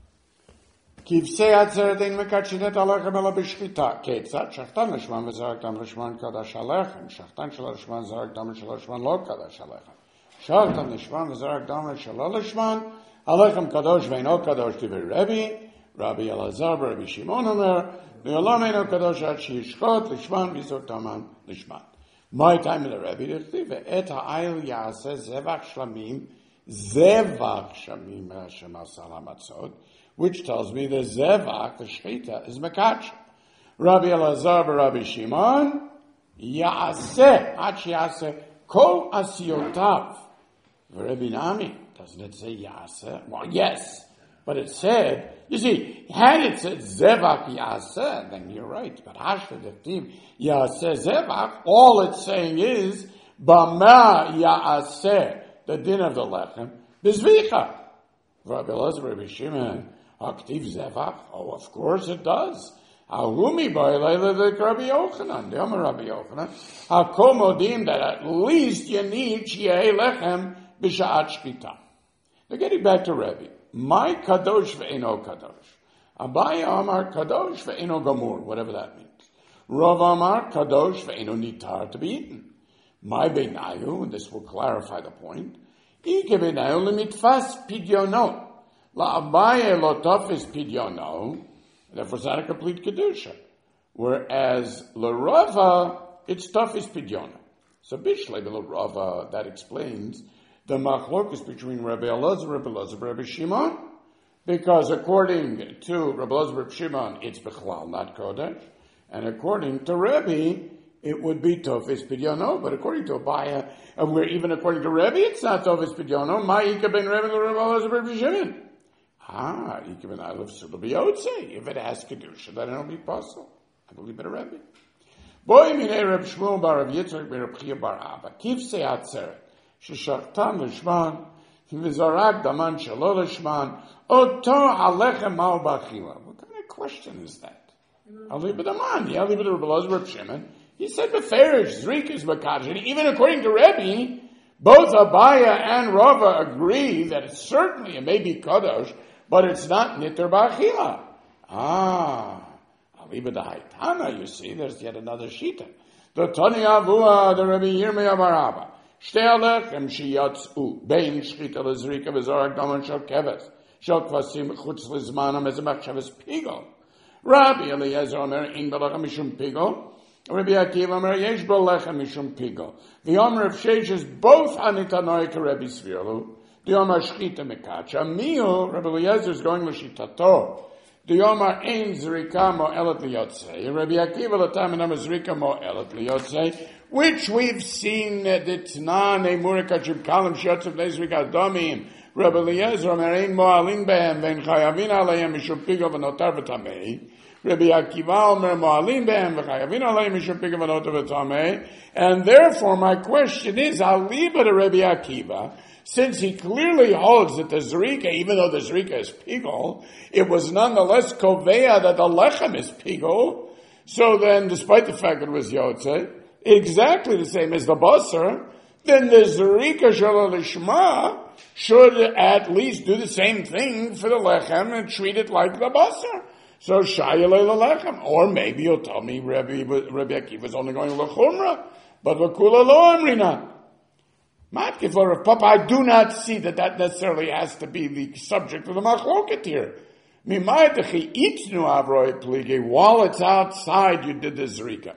כבשי עצרת אין מקדשת הלחם אלא בשחיטה. כיצד? שחטן לשמן וזרק דם לשמן קדש הלחם. שחטן של לשמן זרק דם של לשמן לא קדש הלחם. שחטן לשמן וזרק דם שלא לשמן, הלחם קדוש ואינו קדוש דבר רבי אלעזר ברבי שמעון אומר, לעולם אינו קדוש עד שישחוט לשמן ויזרוק דמן לשמן. מה הייתה מלרבי דכתיב? ואת העיל יעשה זבח שלמים, זבח שלמים השם עשה למצות, which tells me the zevach, the shechita, is mekach. Rabbi Elazar Rabbi Shimon, yaseh, ach yaseh, kol asiyotav. Rabbi Nami, doesn't it say yaseh? Well, yes, but it said, you see, had it said zevach yaseh, then you're right. But hashta dektiv yaseh zevach, all it's saying is, bama yaseh, the din of the lechem, bizvicha. Rabbi Elazar Rabbi Shimon, Aktiv Zevach? Oh, of course it does. Ahumi ba'ilele the Rabbi Yochanan. The Omer Rabbi Yochanan. Hakomodim that at least you need Shiei Lechem b'sha'at shkita. Now getting back to Rabbi. My kadosh ve'eno kadosh. Abaye Amar kadosh ve'eno gamur. Whatever that means. Rav Amar kadosh ve'eno nitar to be eaten. My beinayu, and this will clarify the point. Ike beinayu lemitfas pidyono. La Abaye lo tofis pidyono, therefore it's not a complete kedusha. Whereas la Rava, it's tofis pidyono. So bishlei la Rava, that explains the machlokus between Rabbi Elazar, Rabbi Shimon, because according to Rabbi Elazar, Rabbi Shimon, it's bechlal, not kodesh, and according to Rabbi, it would be Tofes Pidyono, but according to Abaya, and where even according to Rebbe, it's not Tofes Pidyono. Ma'ika ben Rebbe l'Rebbe Rebbe Shimon. Ika ben Aleph Sula b'Yotzei. If it has Kedusha, then it'll be possible. I believe in a Rebbe. Boy minei Reb Shmuel bar Rav Yitzchak ben Reb Chia bar Abba. Kivsei Atzeret. Sheshachtan l'shman. V'zarak daman shelo l'shman. Oto alechem mal b'achila. What kind of question is that? Ali b'daman. Yeah, Ali b'Reb Reb Shimon. He said b'ferish zrik is b'kadosh. And even according to Rebbe, both Abaya and Rava agree that it certainly may be kadosh, but it's not niter b'achila. Ali b'dahaitana. You see, there's yet another shita. The Tani Avua, the Rebbe Yirmiyah bar Abba. Shtei alechem sheyatzu bein shchita lezrika v'zorak daman shel keves shel kvasim chutz lizmanam as a machshavas pigol. Rabbi Eliezer Omer in b'lechem mishum pigol. Rabbi Akiva Omer yesh b'lechem mishum pigol. The Omer of Sheish is both anitanoi ke Rabbi Svirlu. The Omer shchita mekacha. Miu Rabbi Eliezer is going l'shitato. The Omer ein zrika mo'elet liyotzei. Rabbi Akiva l'tam enam zrika mo'elet liyotzei. Which we've seen that it's not a murikachim kalam shotzav nezrika domim. Rabbi Eliezer Omer ein mo'alim behem vein chayavin alayim mishum pigol v'notar v'tamei. Rabbi Akiva Omer mo'alim behem v'chayavin alayim mishum pigol v'notar v'tamei. And therefore my question is, I'll leave it to Rabbi Akiva, since he clearly holds that the zrika, even though the zrika is pigol, it was nonetheless kovea that the lechem is pigol. So then, despite the fact that it was yotzei, exactly the same as the basar, then the zrika shel lishma should at least do the same thing for the lechem and treat it like the basar. So shayalei lechem, or maybe you'll tell me Rabbi Akiva is only going lechumra, but l'kula lo amrina. Matkif or Rav Papa, I do not see that necessarily has to be the subject of the machloket here. While it's outside, you did the zrika.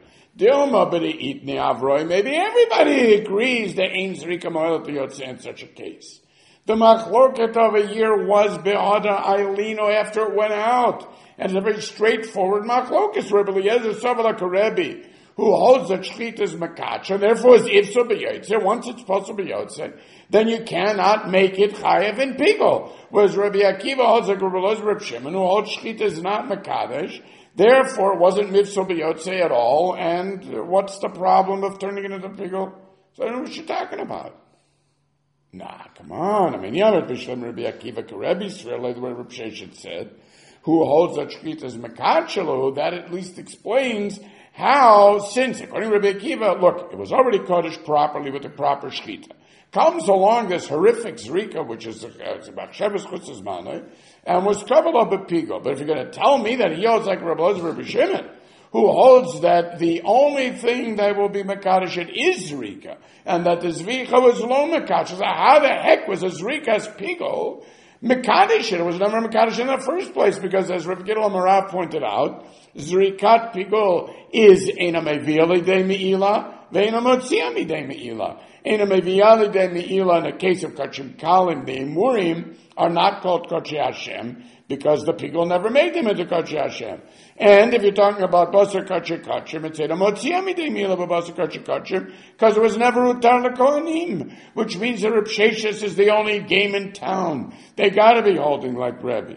Maybe everybody agrees that ain't zrika mo'elet liyotzei in such a case. The machloket of a year was be'ada ailino after it went out. And it's a very straightforward machloket. Rabbi Eliezer Savala Karebi, who holds that shchita is makacha, therefore is ifso b'yotzei. Once it's possible b'yotzei, then you cannot make it chayav in pigol. Whereas Rabbi Akiva holds like Reb Shimon, who holds shchita is not makadesh, therefore it wasn't mifso b'yotzei at all, and what's the problem of turning it into pigol? So I don't know what you're talking about. Nah, come on. I mean, Yamet B'Shem Rabbi Akiva Karebi Svirle, the way Reb Sheshet said, who holds that shchita is makacha, that at least explains how, since, according to Rabbi Akiva, look, it was already kodesh properly with the proper shchita. Comes along this horrific zrika, which is about Sheves Chutzes Maneh, and was covered up with pigo. But if you're going to tell me that he holds like Rabbi Eliezer Rabbi Shimon, who holds that the only thing that will be mekadosh it is zrika, and that the zrika was lo mekadosh, so how the heck was a zrika as pigo mekadosh? It was never mekadosh in the first place, because as Rav Gidol Marav pointed out, zrikat pigol is ena mevia lidei meila, ve'ena motzia midei meila. Ena mevia lidei meila in the case of kachim kalim, the imurim are not called kachei Hashem, because the pigol never made them into kachei Hashem. And if you're talking about basar kachei kachim, it's ena motzia midei meila b'basar kachei kachim, because it was never utar lekohanim, which means that Reb Sheshes is the only game in town. They gotta be holding like Rebbe.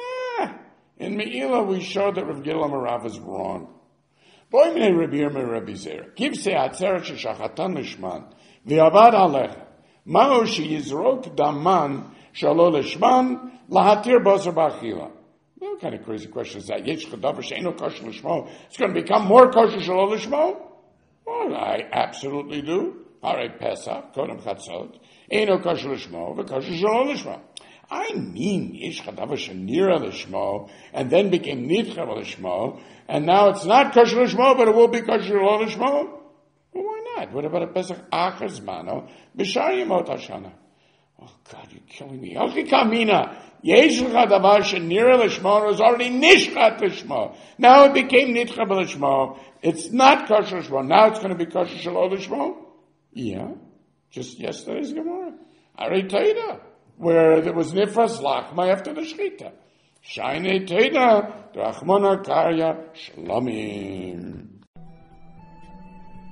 In Me'ila, we showed that Rav Gidol Marav is wrong. Boy minei Rabbi Yirmiyah Rabbi Zera. Give se atzeret sheshachatan lishman. V'avad alecha. Ma'o sheyizrok daman shalo lishman lahatir basar b'achila. What kind of crazy question is that? Yesh chadavar she'eno kosher lishmo. It's going to become more kosher shalo lishmo? Well, I absolutely do. All right, Pesach, Kodem Chatzot. Eno kosher lishmo, v'kosher shalo lishmo. I mean, Yesh Chadavar Shanira Lishmo, and then became Nidcha Lishmo, and now it's not Kosher Lishmo, but it will be Kosher Lishmo? Well, why not? What about a Pesach Achaz Mano, B'shar Yemot Hashana? Oh God, you're killing me. Elchi Kamina, Yesh Chadavar Shanira Lishmo was already Nishchat Lishmo. Now it became Nidcha Lishmo. It's not Kosher Lishmo. Now it's going to be Kosher Lishmo? Yeah, just yesterday's Gemara. I already tell you that. Where there was nifras lachma after the shchita. Shainei teda, drachmona karya shalomim.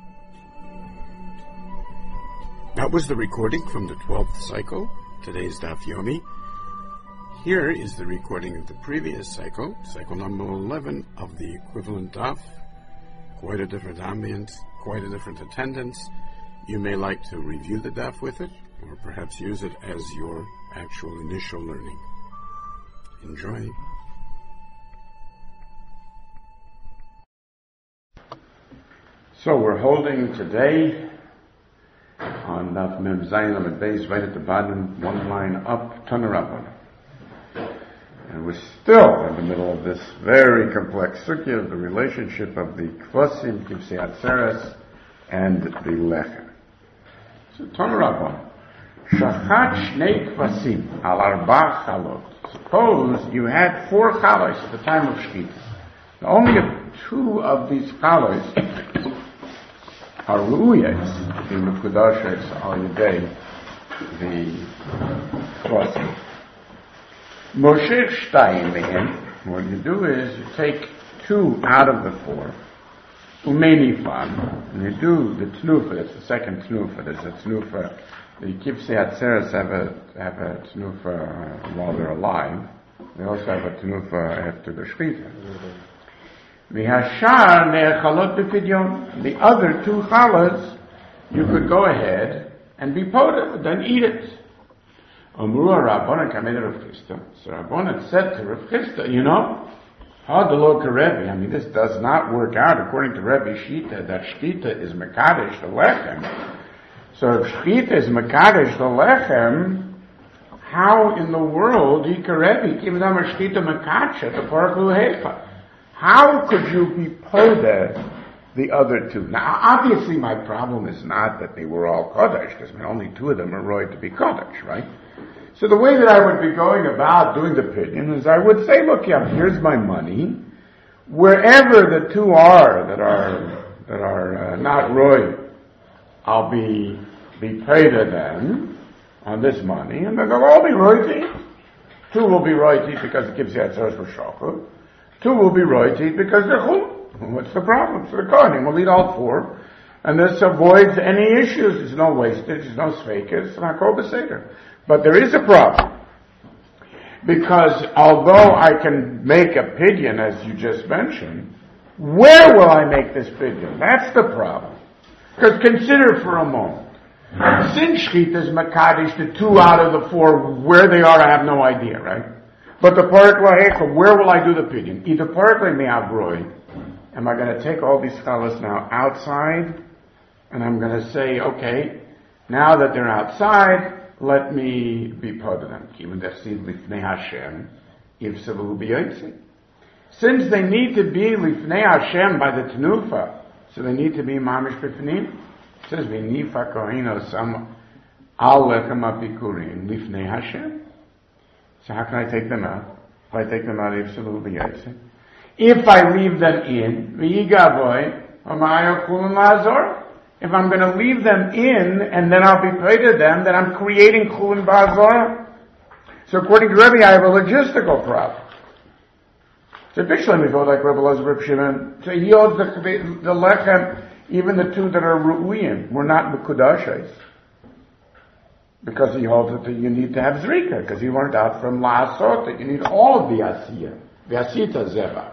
That was the recording from the 12th cycle, today's Daf Yomi. Here is the recording of the previous cycle, cycle number 11 of the equivalent Daf. Quite a different ambience, quite a different attendance. You may like to review the Daf with it, or perhaps use it as your actual initial learning. Enjoy. So we're holding today on Daf Mem Zayin Amud Beis, right at the bottom, one line up, Tana Rabban. And we're still in the middle of this very complex sugya of the relationship of the Kvasim, Kivsei Atzeres, and the Lechem. So Tana Rabban, Shachat Shnei Kvasim al Arba Chalot. Suppose you had 4 chalos at the time of Shechita. Only 2 of these chalos are ru'uyas, the mekudashes al yedei the kvasim. Moshe shtayim mehem. What you do is you take 2 out of the 4, umenifan, and you do the tnufa. That's the second tnufa. There's a tnufa. The Kivsei Atzeres have a tnufa while they're alive. They also have a tnufa after the shechita. The other 2 chalas, you could go ahead and be poted, then eat it. So Rabbanan said to Rav Chisda, I mean, this does not work out according to Rebbe Shita, that Shchita is Mekadesh the Lechem. So if Shchita is Mekadesh the Lechem, how in the world, how could you be poded the other 2? Now, obviously, my problem is not that they were all kodesh, because only 2 of them are right to be kodesh, right? So the way that I would be going about doing the pidyon is I would say, look, here's my money. Wherever the 2 are that are not roy, I'll be paid to them on this money, and they'll all be royalty. 2 will be royalty because it gives you Atzeres for shachar. 2 will be royalty because they're chul. What's the problem? So the Kohanim will eat all 4, and this avoids any issues. There's no wastage, there's no sveikas, it's not called beseder. But there is a problem. Because although I can make a pidyon, as you just mentioned, where will I make this pidyon? That's the problem. Because consider for a moment. Since Shechita is Makadish, the 2 out of the 4, where they are, I have no idea, right? But the Parak Lahecha, where will I do the pidyon? Either Parak Me'avroi, am I going to take all these chalas now outside, and I'm going to say, okay, now that they're outside, let me be part of them. Since they need to be Lifnei Hashem by the Tenufa, so they need to be Mamish Bifnim, it says, V'nifa kohino sam al lechem apikurim Lifnei Hashem. So how can I take them out? If I take them out, if I leave them in, if I'm going to leave them in, and then I'll be paid to them, then I'm creating chulin ba'azor. So according to Rebbe, I have a logistical problem. So Bishlam, we go like Rebbe Elazar, Reb Shimon. So he holds the lechem, even the 2 that are ru'uyim, were not mekudashes. Because he holds that you need to have zrika, because he learned out from la'asot that you need all of the asiyah, the asita zebach.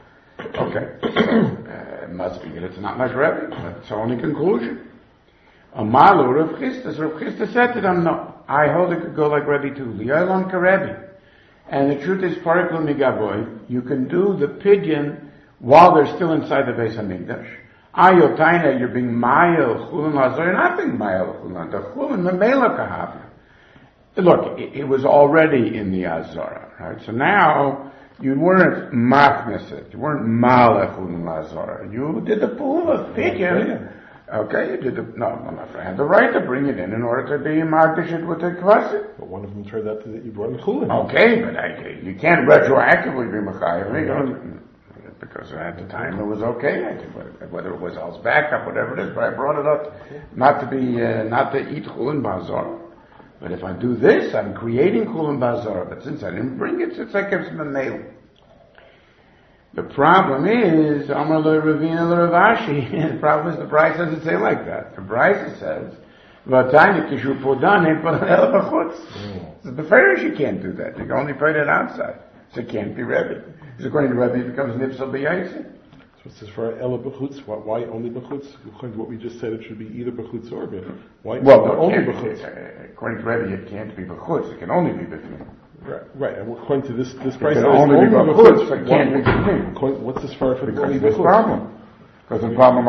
Okay. It must be that it's not like Rebbe. That's the only conclusion. Amalu Rav Chisda. Rav Chisda said to them, no, I hold it could go like Rebbe too. Li'olam kaRebbe. And the truth is, Parak L'Migavoy, you can do the pidyon while they're still inside the Beis HaMikdash. Ayotaina, you're being Mayel Chulin Lazor, you're not being Mayel Chulin, the Chulin Memela Kahavna. Look, it was already in the Azara, right? So now, you weren't machneset, you weren't malach lazar. You did the pool of pidyon. Okay, you did I had the right to bring it in order to be magdashit with the kvasim. But one of them turned out that you brought in chulin. Okay, but you can't retroactively be mechayiv, because at the time it was okay. Whether it was als backup, whatever it is, but I brought it up not to eat chulin bazar. But if I do this, I'm creating chulin bazar. But since I didn't bring it, it's like it's mail. The problem is, Amar lo Ravina lo Ravashi. The problem is the Brisa doesn't say like that. The Brisa says V'atayni kishu podanim el b'chutz. The Beferish, you can't do that. You can only put it outside. So it can't be Rebbe. Because according to Rebbe, it becomes nipsal b'yaisi. So it says for Ela B'chutz, why only B'chutz? According to what we just said, it should be either B'chutz or B'chutz. Why only B'chutz? According to Rebbe, it can't be B'chutz. It can only be B'chutz. Right. And according to this price, it can only be B'chutz. It can't be B'chutz. What's this for the only B'chutz? problem. Because the problem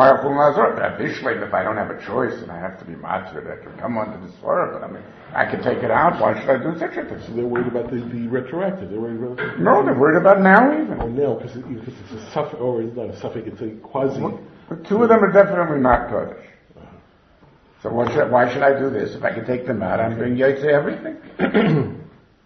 if I don't have a choice and I have to be matzah, I can come onto this floor, but I mean, I can take it out. Why should I do such a thing? So they're worried about the retroactive. They're worried about no, they're worried about now even. Or now, because it's a suffix, or it's not a suffix, it's a quasi. But two of them are definitely not Kodesh. So why should I do this? If I can take them out, I'm doing Yaitse everything.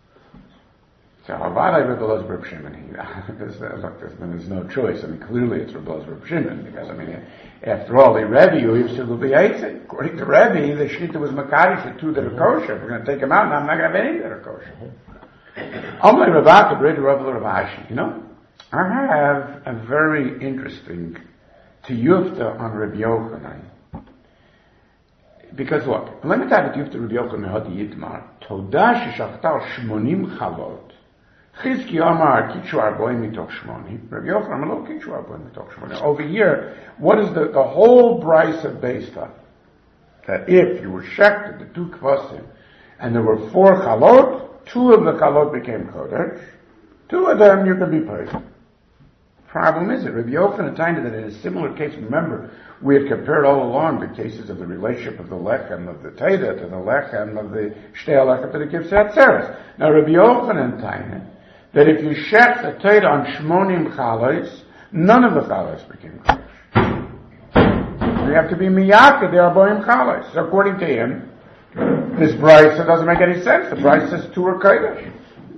So Havada Rebbelos Reb Shimon. There's no choice. I mean, clearly it's Rebbelos Reb Shimon, because I mean, after all, the Rebbe, you used to be Yaitse. According to Rebbe, the Shita was Makadish for two that are kosher. If we're going to take them out, now I'm not going to have any that are kosher. Only Ravaka, Brid Rav Ravashi. You know, I have a very interesting tiyufta on Reb Yochanan. Because look, let me tell you the tiyufta Reb Yochanan Hadi Yitmar. Toda sheshachtar shmonim chalot. Chizki Amar Kichu Arboim Mitoch Shmoni. Rabbi Yochanan Lo Kichu Arboim Mitoch Shmoni. Over here, what is the whole brisa based on? That if you were shechted the two kvasim, and there were 4 chalot, 2 of the chalot became kodesh, 2 of them you can be paid. Problem is it? Rabbi Yochanan told that in a similar case, remember, we had compared all along the cases of the relationship of the lechem of the Teda to the lechem of the Shtei HaLechem to the Kivsei Atzeres. Now Rabbi Yochanan told that if you shech the Teda on Shmonim Chalos, none of the Chalos became Chalos. You have to be Miyaka, they are Boim Chalos. So according to him, this brisa doesn't make any sense. The brisa says 2 are Kodesh.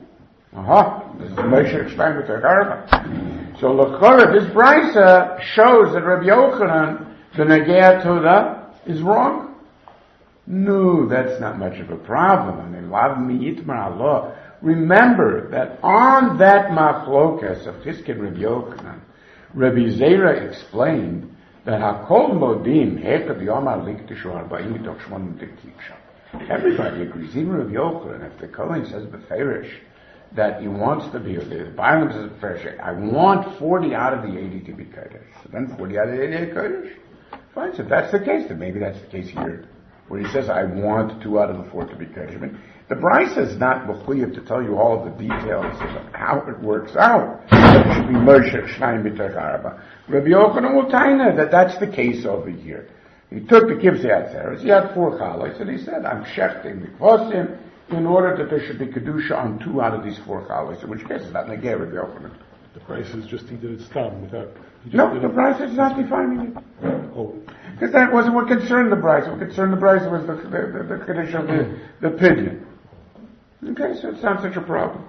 This is Moshe Shleim B'Tech. So L'chora, this brisa shows that Rabbi Yochanan, the Negea Toda, is wrong. No, that's not much of a problem. I mean, Lav Miyitmar Allah. Remember that on that machlokas of Chizki Rabbi Yochanan, Rabbi Zera explained that Hakol Modim Hechad Yomar Liktishu Arba'im Mitoch Shmonim Tiktiksha. Everybody agrees, even Rabbi Yochanan, if the Kohen says Beferish, that he wants to be, the Bailam says Beferish, I want 40 out of the 80 to be Kodesh. So then 40 out of the 80 are Kodesh. Fine, so if that's the case, then maybe that's the case here, where he says, I want 2 out of the 4 to be Kodesh. I mean, the brisa is not mechuyev to tell you all of the details of how it works out. It should be Moshe Shnayim B'Tech Arba. Rabbi Yochanan will tell you that that's the case over here. He took the Kivsei Atzeres, he had 4 chalos, and he said, I'm shechting the kvosim in order that there should be kedusha on 2 out of these 4 chalos, in which case it's not negay Rabbi Yochanan. The price is just he did it stam without. No, the brisa is not defining it. Oh, because that wasn't what concerned the brisa. What concerned the brisa was the kedusha of the pidyon. Okay, so it's not such a problem.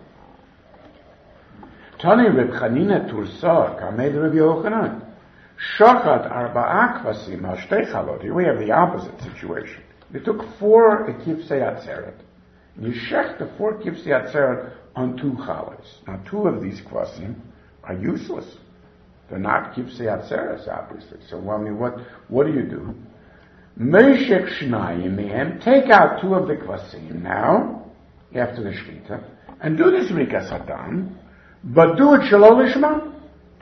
Tani Reb Chanina Tursa Kamed Rabbi Yochanan Shachat Arba'a Kvasim Al Shtei Chalot. Here we have the opposite situation. They took 4 Kivsei Atzeret. You shech the 4 Kivsei Atzeret on 2 chalos. Now 2 of these kvasim are useless. They're not Kivsei Atzeres, obviously. So I mean, what do you do? Meshech Shnayim Mehem, take out 2 of the kvasim now, after the Shkita, and do this Rikas Hadam, but do it Shalol Lishma.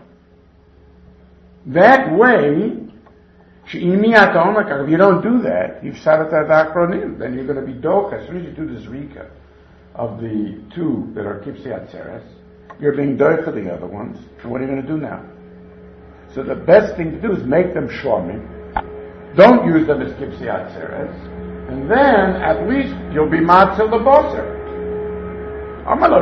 That way, if you don't do that, you've Sarat Adachronim, then you're going to be Doch. As soon as you do this Rika of the 2 that are Kivsei Atzeres, you're being Doch for the other ones, and what are you going to do now? So the best thing to do is make them Shlomim, don't use them as Kivsei Atzeres, and then at least you'll be Matzah L'Boser. I don't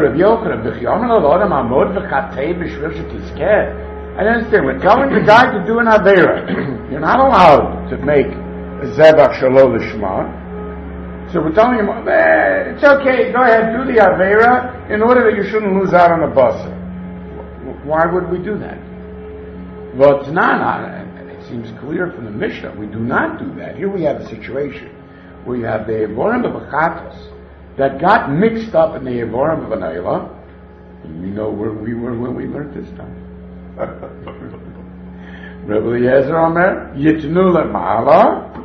understand. We're telling the guy to do an Aveira. You're not allowed to make a Zebach Shalol Lishma. So we're telling him, it's okay, go ahead, do the Aveira in order that you shouldn't lose out on the bus. Why would we do that? Well, it's not. It seems clear from the Mishnah. We do not do that. Here we have a situation where you have the Evorim of Achatos that got mixed up in the Evorim of Anayla. We know where we were when we learned this time. Rebbe Eliezer Omer, Yitnu Lemala,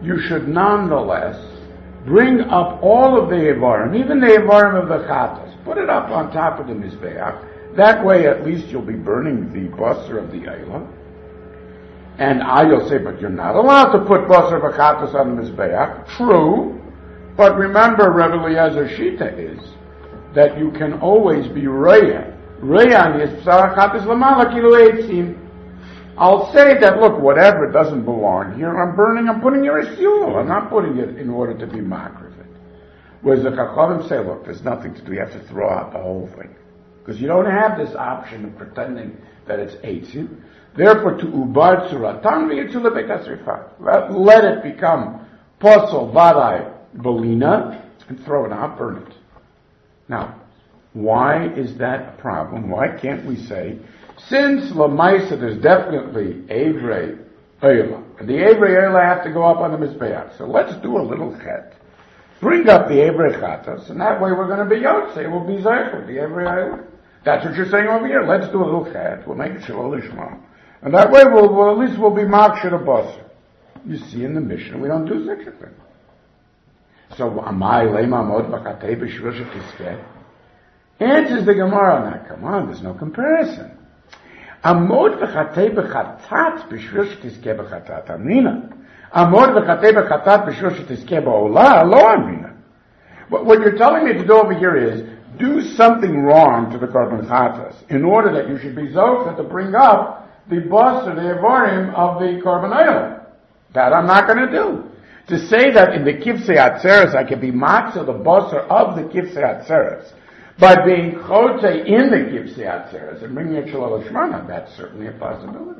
you should nonetheless bring up all of the Evarim, even the Evarim of the Chatas, put it up on top of the Mizbeach. That way at least you'll be burning the basar of the Eilah. And you'll say, but you're not allowed to put basar of Chatas on the Mizbeach. True, but remember Rebbe Eliezer Shita is that you can always be Reya. Reya is B'sar Chatas Lamala Kilu Eitzim. I'll say that, look, whatever doesn't belong here, I'm putting your fuel. I'm not putting it in order to be makrivet. Whereas the Chachamim say, look, there's nothing to do. You have to throw out the whole thing. Because you don't have this option of pretending that it's eitzim. Therefore, to ubar tzuratan v'yitzula bekasrifa. Let it become posel vadai belina and throw it out, burn it. Now, why is that a problem? Why can't we say, since Lamaisa there's definitely Evrei Eilah, and the Evrei Eilah have to go up on the Mizbeach, so let's do a little chet. Bring up the Evrei Chatas, and that way we're going to be Yotzei, we'll be Zeichel, the Evrei Eilah. That's what you're saying over here. Let's do a little chet, we'll make it Shalol Lishma. And that way we'll at least we'll be Maksher Basar. You see in the Mishnah, we don't do such a thing. So, Amai Lema Mod Bakatei B'Shvil Shetiskeh. Answers the Gemara on that. Come on, there's no comparison. Amod v'chatei b'chatat b'shvil shetiskeh b'chatat amina. Amod v'chatei b'chatat b'shvil shetiskeh ba'olah lo amina. What you're telling me to do over here is do something wrong to the korban chatas in order that you should be zocha to bring up the bus or the evarim of the korban eilah. That I'm not going to do. To say that in the kivsei atzeres I can be matzah the bus of the kivsei atzeres by being chote in the kivsei atzeres and bringing it shalol shmana, that's certainly a possibility.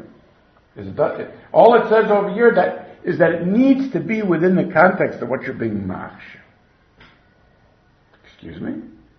All it says over here is that it needs to be within the context of what you're being machsh. Excuse me?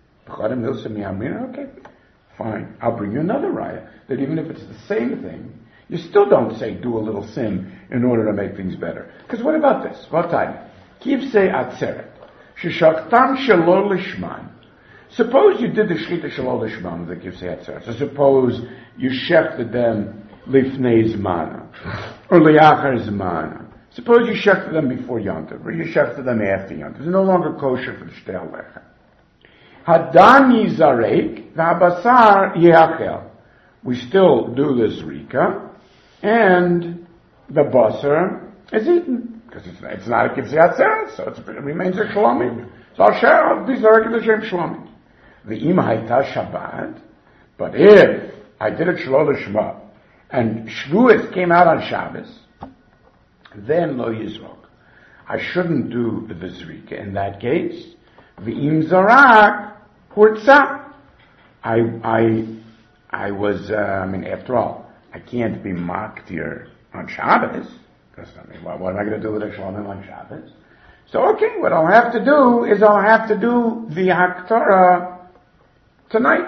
Okay, fine. I'll bring you another raya that even if it's the same thing, you still don't say do a little sin in order to make things better. Because what about this? What time? Kivsei atzeret sheshachtam shalol lishman. Suppose you did the Shechita Shalol Lishman of the Kivsei Atzeret. So suppose you shechted them Lifnei Zmana, or Liachar Zmana. Suppose you shechted them before Yontav, or you shechted them after Yontav. It's no longer kosher for the Shtei Alecha. Hadam Yizarek, V'habasar Yachel. We still do this Rika, and the basar is eaten. Because it's not a Kivsei Atzeret, so it remains a Shlomim. So I'll share these arguments of Shlomim. The Haita Shabbat, but if I did it Shalol Lishma and Shavuos came out on Shabbos, then Lo Yizrok. I shouldn't do the Zrika in that case. V'im Zarak Hurtza. I was, after all, I can't be maktir on Shabbos, because what am I going to do with a Shalom on Shabbos? So okay, what I'll have to do is I'll have to do the Haktorah tonight,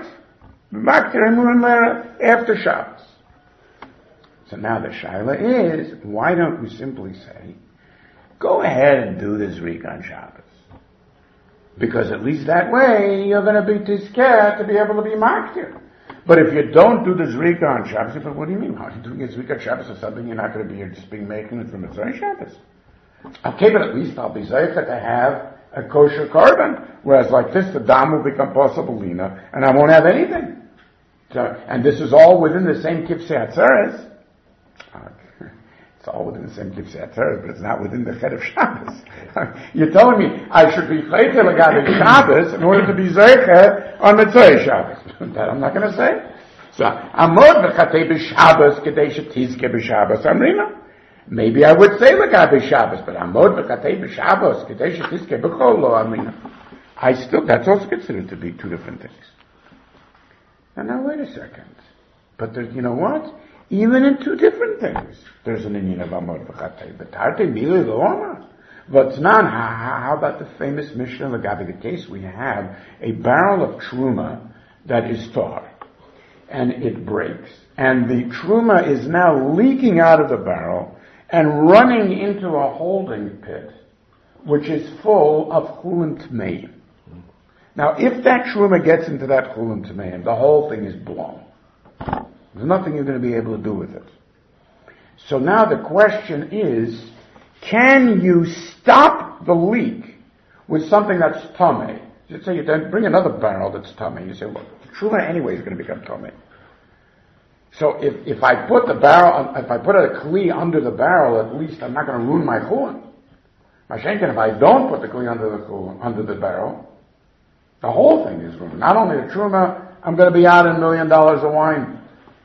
after Shabbos. So now the shaila is, why don't we simply say, go ahead and do this week on Shabbos? Because at least that way you're going to be too scared to be able to be maktir. But if you don't do this week on Shabbos, you say, what do you mean? How are you doing this week on Shabbos or something? You're not going to be just being making it from a Shabbos. Okay, but at least I'll be zeicha to have a kosher korban. Whereas like this, the dam will become possible lina, and I won't have anything. So, and this is all within the same kivsei atzeres. It's all within the same kivsei atzeres, but it's not within the chet of Shabbos. You're telling me I should be chayte l'gabe Shabbos in order to be zeicha on Mitzvah Shabbos. That I'm not going to say. So, amod v'chatei b'Shabbos kedei shetizke b'Shabbos amrina. Maybe I would say l'gabe Shabbos, but amod v'chatei b'Shabbos kedei shetizke b'chol lo amrina. That's also considered to be two different things. Now wait a second. But there's, you know what? Even in two different things, there's an inyan of amod v'chatei. But tarte mili lo'ama. V'tznan, how about the famous Mishnah l'gabe? The case we have a barrel of truma that is tar, and it breaks, and the truma is now leaking out of the barrel and running into a holding pit, which is full of chulin tmeim. Now, if that truma gets into that chulin tmeim, the whole thing is blown. There's nothing you're going to be able to do with it. So now the question is, can you stop the leak with something that's tamei? You say you don't bring another barrel that's tamei. You say, look, the truma anyway is going to become tamei. So if I put a kli under the barrel, at least I'm not going to ruin my chulin. Mashenkin, if I don't put the kli under the barrel, the whole thing is ruined. Not only the truma, I'm going to be out $1 million of wine.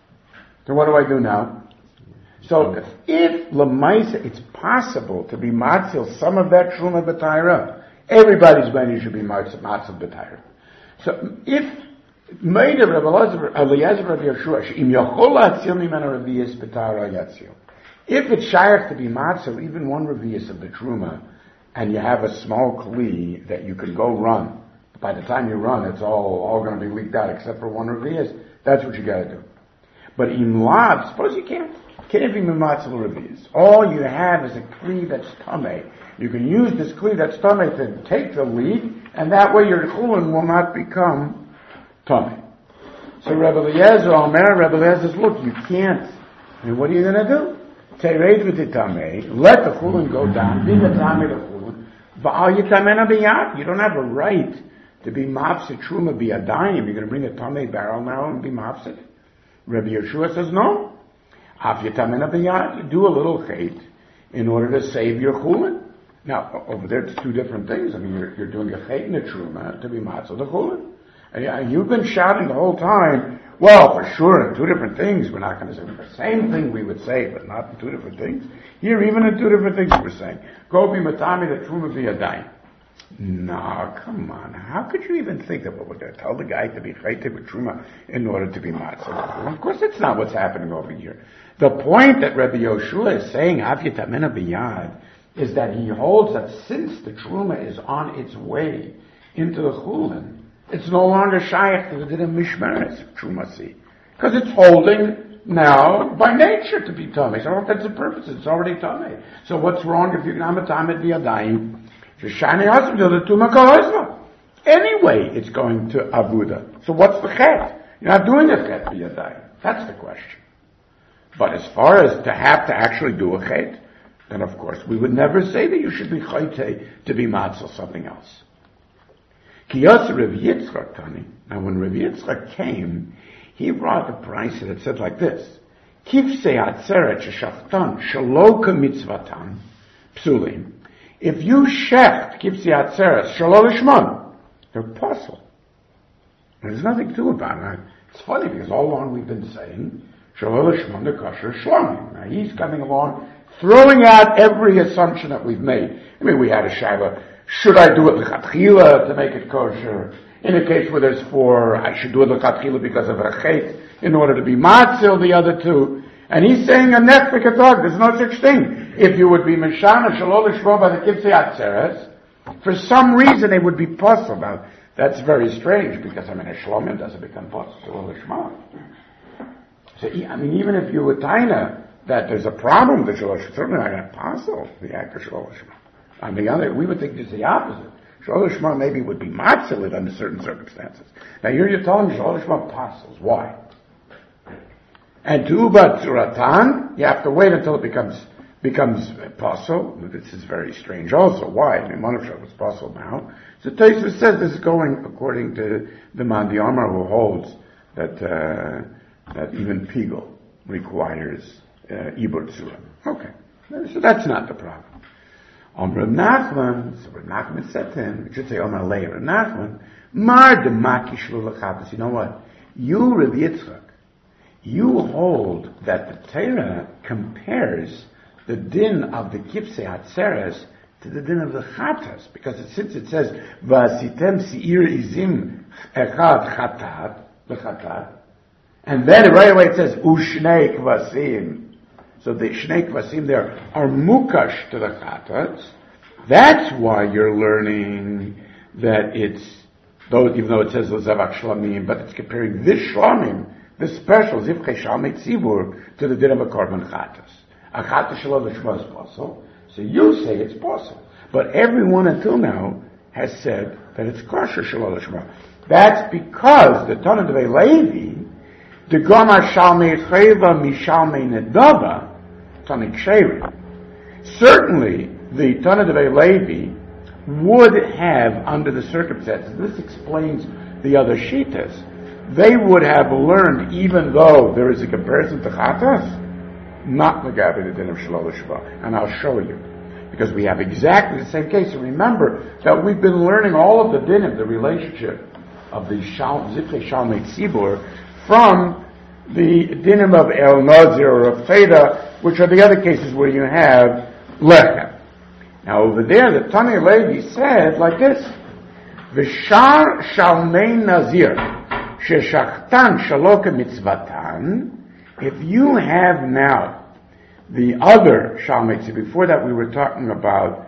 So what do I do now? So if Lamaisa, it's possible to be matzil some of that truma b'tayra, everybody's money should be matzil b'tayra. So if made of Eliezer Rav Yeshua, im yachol latzil mimenu revius b'tayra yatzil. If it's shaykh to be matzil, even one revius of the truma, and you have a small kli that you can go run. By the time you run, it's all going to be leaked out except for one revius. That's what you got to do. But in lav, suppose you can't be mimatzil revius. All you have is a kli that's tamei. You can use this kli that's tamei to take the leak, and that way your chulin will not become tamei. So Rebbe Eliezer says, look, you can't. And what are you going to do? Tereid v'titamei, let the chulin go down, be the tamei the chulin, v'al yitamena b'yad. You don't have a right to be mafsid truma b'yadayim. You're going to bring a tamei barrel now and be mafsid. Rabbi Yeshua says, no. Af yitamena b'yad. You do a little chait in order to save your chulin. Now, over there, it's two different things. I mean, you're doing a chait in a truma to be matzah the chulin. And you've been shouting the whole time, well, for sure, in two different things, we're not going to say the same thing we would say, but not in two different things. Here, even in two different things we're saying. Go be matami the truma b'yadayim. No, come on. How could you even think that would tell the guy to be chayte with truma in order to be matzah? Of course, that's not what's happening over here. The point that Rabbi Yoshua is saying, Av yitamena b'yad, is that he holds that since the truma is on its way into the chulin, it's no longer shaykh to the din of mishmeres, trumasi. Because it's holding now by nature to be tamei. So that's the purpose. It's already tamei. So what's wrong if you're going to have a tamet b'yadayim? Anyway, it's going to avuda. So what's the chet? You're not doing a chet b'yadayim. That's the question. But as far as to have to actually do a chet, then of course we would never say that you should be chayte to be matzal something else. Kiyos Rav Yitzchak Tani. Now when Rav Yitzchak came, he brought a price that said like this: Kifsei atzeret sheshaftan shelo kamitzvatan psulim. If you shecht kipsi atzeres shelo lishman, they're possible. There's nothing to do about it. It's funny because all along we've been saying shelo lishman the kosher shlomim. Now he's coming along, throwing out every assumption that we've made. I mean, we had a shayla: should I do it lechatchila to make it kosher? In a case where there's 4, I should do it lechatchila because of a chet in order to be matzil the other 2. And he's saying a nefek atog. There's no such thing. If you would be mishana shalol lishmo by the kipsei atzeres, for some reason they would be possible. Now, that's very strange because a shlomim doesn't become possible shalol lishmo. So, I mean, even if you were taina that there's a problem with the shalol lishmo, certainly not going to possible the act of shalol lishmo. On the other, we would think it's the opposite. Shalol lishmo maybe would be matzilit under certain circumstances. Now here you're telling me shalol lishmo apostles. Why? And to uba tzuratan, you have to wait until it becomes possible. This is very strange also. Why? I mean, Manavshah was possible now. So Tosfos says this is going according to the Mandi Amar, who holds that even Pigel requires ibur tzura. Okay. So that's not the problem. Rav Nachman, so Rav Nachman said to him, we should say Omar Lei, Rav Nachman, Mar de Maki Shlu L'Chapas. You know what? You, Rav Yitzchak, you hold that the Torah compares the din of the Kipsei Hatzeres to the din of the Chatas, because since it says, Vasitem Seir Izim Echad Chatat, L'Chatat, and then right away it says, Ushnei Kvasim. So the Shnei Kvasim there are mukash to the Chatats. That's why you're learning that it's, even though it says L'Zevach Shlamim, but it's comparing this Shlamim, the special Zivchei Shalmei Tzibur, to the din of a Korban Chatas. A Chatas Shalom Lishma is possible. So you say it's possible. But everyone until now has said that it's kosher Shalom Lishma. That's because the Tanna Devei Levi, the Goma Shalmei Chayva Mishalmei Nedava, Tanik Sheri. Certainly, the Tana Devei Levi would have, under the circumstances, this explains the other Shitas, they would have learned, even though there is a comparison to Chatas, not Megabi the din of Shalol Shva. And I'll show you. Because we have exactly the same case. And remember that we've been learning all of the dinim, the relationship of the Zifrei Shalmei Tzibur, from the dinim of El Nazir or of Feda, which are the other cases where you have Lechem. Now over there, the Tani Levi said like this: V'shar Shalmei Nazir sheshachtan shaloka mitzvatan. If you have now the other Shalmei Tzibur, before that we were talking about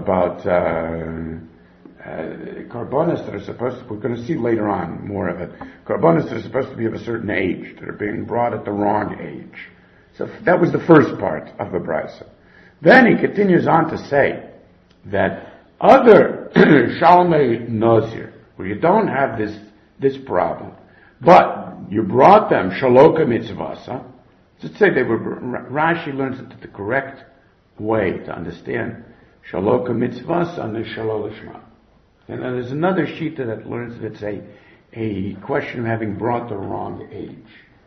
Karbonis that are supposed to, we're going to see later on more of it, Karbonis that are supposed to be of a certain age, that are being brought at the wrong age. So that was the first part of the Brisa. Then he continues on to say that other Shalmei Nazir, where you don't have this problem, but you brought them Shaloka Mitzvasa, let's say they were, Rashi learns it the correct way to understand Shaloka Mitzvasa and the Shalol Lishma. And then there's another Shita that learns that it's a question of having brought the wrong age.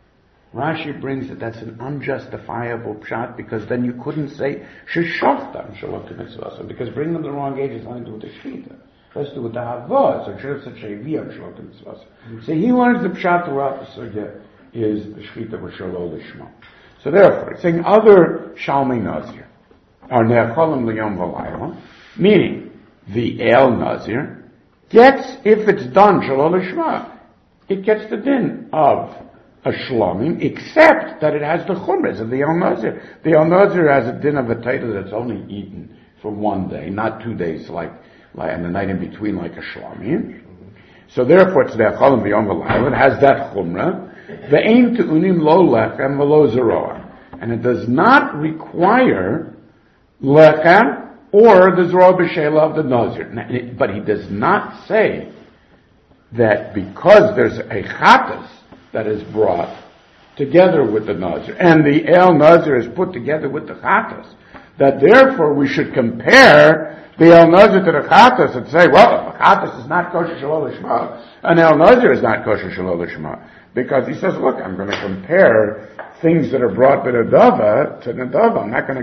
Rashi brings that that's an unjustifiable pshat, because then you couldn't say Sheshachtam Shaloka Mitzvasa, because bringing them the wrong age is nothing to do with the Shita. It has to do with the Havah, so it should have said Sheviyah Shaloka Mitzvasa. So he learns the pshat throughout the Sugya is the Shita with Shalol Lishma. So therefore, it's saying other Shalmei Nazir are Ne'acholim L'yom V'layla, meaning the El Nazir gets, if it's done Shalol Lishma, it gets the din of a Shlomim, except that it has the Chumras of the El Nazir. The El Nazir has a din of a title that's only eaten for one day, not 2 days like and the night in between like a Shlomim. So therefore it's Ne'acholim L'yom V'layla, it has that Chumrah. Ve'ein te'unim lo lechem v'lo zeroah. And it does not require lechem or the zeroah b'sheila of the Nazir. But he does not say that because there's a chatas that is brought together with the Nazir, and the El Nazir is put together with the chatas, that therefore we should compare the El Nazir to the chatas and say, well, if the chatas is not kosher shalol lishma, and El Nazir is not kosher shalol lishma. Because he says, look, I'm going to compare things that are brought by Nadava to Nadava. I'm not going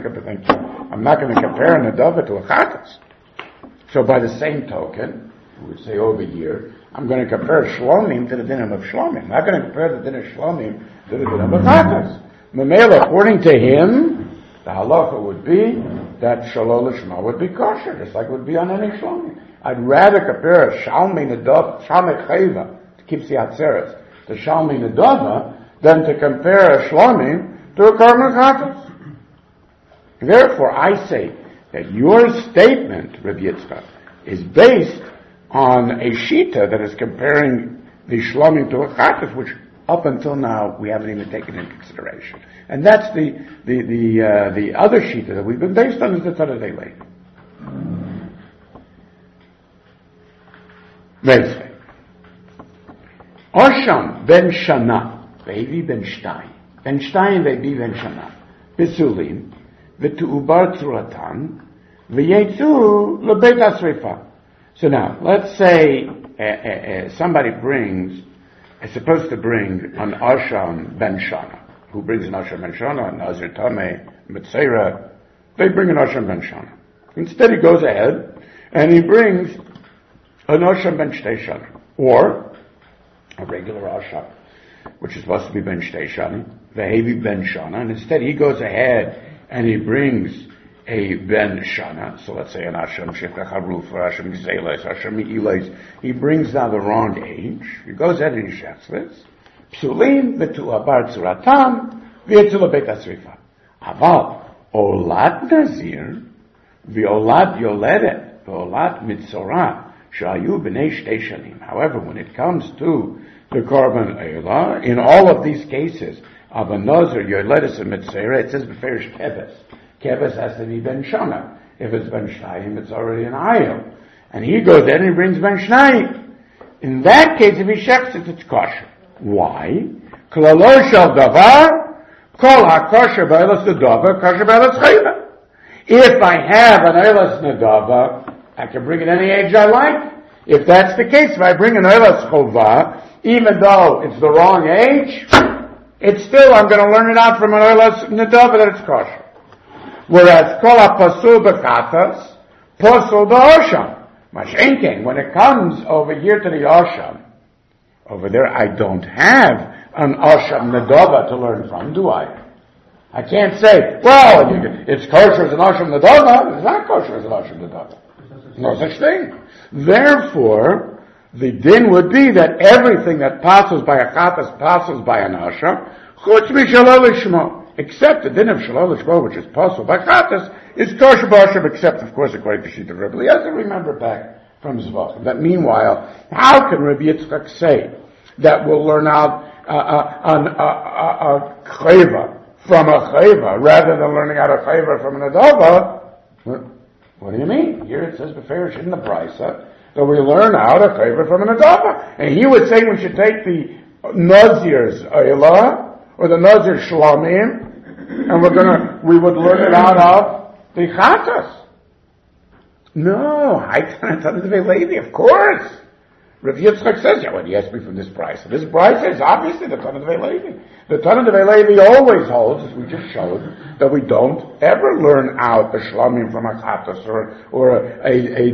to compare Nadava to a Chatas. So by the same token, we would say over here, I'm going to compare Shlomim to the dinim of Shlomim. I'm not going to compare the din of Shlomim to the dinim of Chatas. Mamela, according to him, the halacha would be that Shalol Lishma would be kosher, just like it would be on any Shlomim. I'd rather compare a Shalmei Nadav, Shalmei Chayva, to keep the Atzeres, to Shalmei Nadava, than to compare a Shlomim to a Karban Chatas. Therefore, I say that your statement, Rav Yitzchak, is based on a Shita that is comparing the Shlomim to a Chatas, which up until now we haven't even taken into consideration. And that's the other Shita that we've been based on, is the Tana Devei Levi. Osham ben Shana, Ve'evi ben Shtayim. Ben Shtayim ve'evi ben Shana. Bisulim, v'tu'ubar tzuratan, v'yetzu lebeit asrefa. So now, let's say somebody is supposed to bring an Osham ben Shana. Who brings an Osham ben Shana, an Nazir Tameh, Mitzera? They bring an Osham ben Shana. Instead he goes ahead and he brings an Osham ben Shtei Shana. Or a regular Asham, which is supposed to be Ben Shtei Shana, Ve'evi Ben Shana, and instead he goes ahead and he brings a Ben Shana, so let's say an Asham Shekha Haruf, or Asham Gzeles, Asham Iles, he brings down the wrong age, he goes ahead and he shechs this, Psulim, V'tu'abar Tzuratam, V'yetzu lebeit asrifa. Aval, Olat Nazir, V'olat Yoledet, V'olat Mitzorah, Shayu b'nei shtei shanim. However, when it comes to the Karban Eilah, in all of these cases, of a Nazir, Yoledes and Mitzera, it says b'ferish Keves. Keves has to be Ben Shana. If it's Ben Shtayim, it's already an Ayil. And he goes in and he brings Ben Shtayim. In that case, if he shechs it, it's kosher. Why? Klalo shel davar, kol ha-kosher b'elas the davar, kosher b'elas chayla. If I have an Eilas Nadava, I can bring it any age I like. If that's the case, if I bring an Eilas Chovah, even though it's the wrong age, it's still, I'm going to learn it out from an Eilas Nadava that it's kosher. Whereas Kol HaPasul B'Chatas, Pasul B'Osham. Mashenken, when it comes over here to the Osham, over there I don't have an Osham Nadava to learn from, do I? I can't say, well, it's kosher as an Osham Nadava. It's not kosher as an Osham Nadava. No such thing. Therefore, the din would be that everything that passes by a chatas passes by an Osham, chutz mishalol lishmo. Except the din of Shalol Lishmo, which is possible by Chatas, is kosher b'Osham, except, of course, according to Shita Rebbe Eliezer, remember back from Zvach. That meanwhile, how can Rabbi Yitzchak say that we'll learn out a chayva from a chayva rather than learning out a chayva from an adava? What do you mean? Here it says beferish in the Brisa that we learn out a chayva from an adava, and he would say we should take the Nazir's Eilah or the Nazir Shlamim, and we would learn it out of the Chatas. No, of course. Rav Yitzchak says, yeah, when he asked me from this price. This price is obviously the Tanna Devei Levi. The Tanna Devei Levi always holds, as we just showed, that we don't ever learn out a Shlamim from a Chatas or a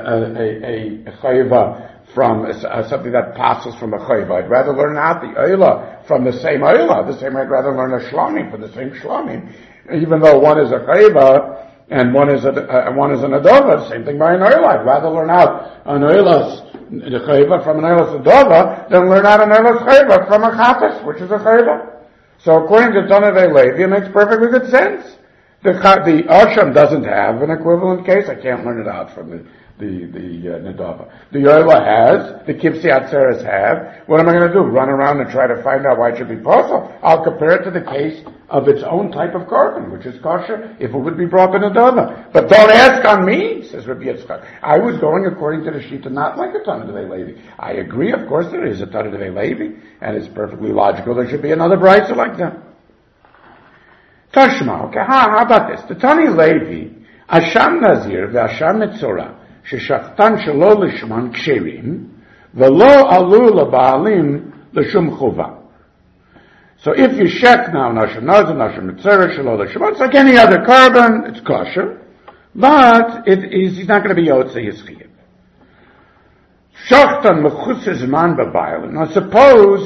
Chayva from something that passes from a chayva. I'd rather learn out the Eilah from the same Eilah. The same I'd rather learn a Shlamim from the same Shlamim. Even though one is a chayva and one is an Adova, same thing by an Eilah. I'd rather learn out an Eilah chayva from an Eilah Adova than learn out an Eilah chayva from a Chatas, which is a chayva. So according to Tanna Devei Levi, it makes perfectly good sense. The Osham doesn't have an equivalent case. I can't learn it out from the Nadava. The Yola has, the Kipsi Atzeres have. What am I going to do? Run around and try to find out why it should be possible? I'll compare it to the case of its own type of carbon, which is kosher, if it would be brought in Nadava. But don't ask on me, says Rabbi Yitzchak. I was going according to the Shita, not like a Tanna Devei Levi. I agree, of course there is a Tanna Devei Levi, and it's perfectly logical there should be another Brisa like that. Tashma, okay, how about this? The Tani Levi, Asham Nazir, V'Asham Metzorah, ששפטן שלא לשמן כשרים, ולא עלו לבעלים לשום חובה. So if you shek now, Nashim Nazir, Nashim Metzorah, שלא לשמן, it's like any other carbon, it's kosher, but he's not going to be Yotze Yischiyev. Shachtan mechutz zman b'baylim. Now suppose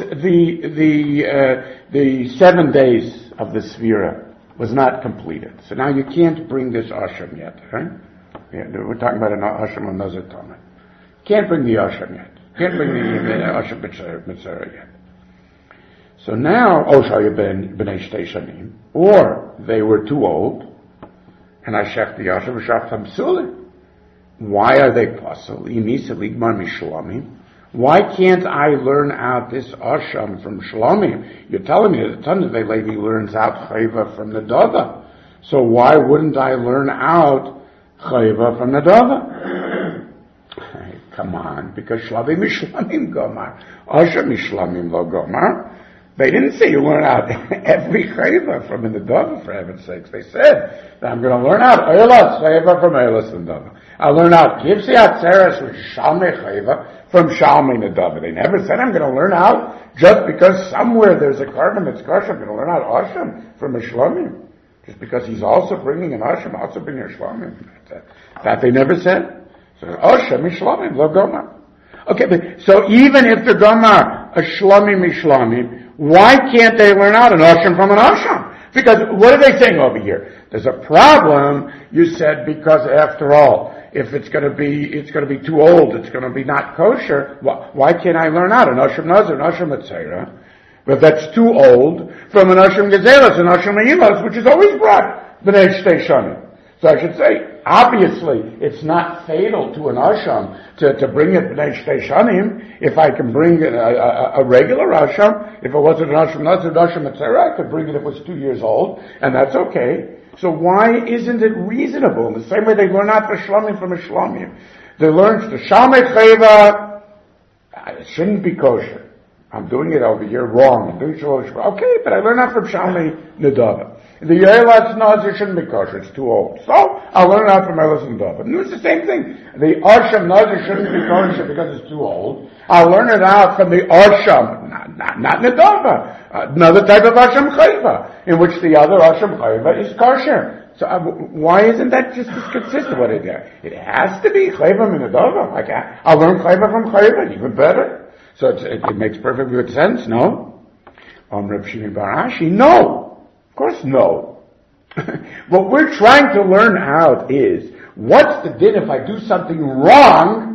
the 7 days of the Sfira was not completed. So now you can't bring this Asham yet, right? Yeah, we're talking about an Asham and Nazir Tameh. Can't bring the Asham yet. Can't bring the Asham Mitzvah yet. So now, Oshaya B'nei Shtei Shanim, or they were too old, and I shech the Asham v'shachtam Psulim. Why are they puzzled? Imisa Ligmar Mishlamim. Why can't I learn out this Asham from Shlamim? You're telling me that the Tanna Devei Levi learns out Chayva from Nadava. So why wouldn't I learn out Chayva from Nadava? Come on, because Shlamim Mishlamim Gomar. Asham Mishlamim Lo Gomar. They didn't say you learn out every chayva from the Nadava, for heaven's sakes. They said that I'm going to learn out Eilas chayva from Eilas Nadava. I'll learn out Kivsi Atzeres, which is Shalmei chayva, from Shalmei Nadava. They never said I'm going to learn out just because somewhere there's a carbon that's kosher. I'm going to learn out Asham from a Shlamim. Just because he's also bringing an Asham, also bringing a Shlamim. That they never said. So Asham Mishlamim, Lo Gomar. Okay, but, so even if the Gomar, a Shlamim Mishlamim, why can't they learn out an Asham from an Asham? Because what are they saying over here? There's a problem, you said, because after all, if it's going to be too old, it's going to be not kosher, why can't I learn out an Asham Nazir, an Asham Metzorah, but that's too old, from an Asham Gezelas, an Asham Eilas, which is always brought B'nei Shtei Shanim. So I should say, obviously, it's not fatal to an Asham to bring it B'nei Shtei Shanim. If I can bring a regular Asham, if it wasn't an Asham Nazir, an Asham Metzorah, I could bring it if it was 2 years old, and that's okay. So why isn't it reasonable? In the same way they learn out the Shlamim from a Shlamim. They learn the Shalmei Chayva, it shouldn't be kosher. I'm doing it over here wrong. I'm doing Shalom Shema. Okay, but I learned that from Shalmi Nadava. The Yelas Nazir shouldn't be kosher. It's too old. So I'll learn that from Elas Nadava. And it's the same thing. The Arsham Nazir shouldn't be kosher because it's too old. I'll learn it out from the Arsham, not Nadava. Another type of Arsham Chayva, in which the other Arsham Chayva is kosher. So why isn't that just as consistent with it? It has to be Chayva min Nadava. Like I'll learn Chayva from Chayva, even better. So it makes perfect good sense, no? Reb Shimon bar Ashi, no. Of course, no. What we're trying to learn out is, what's the din if I do something wrong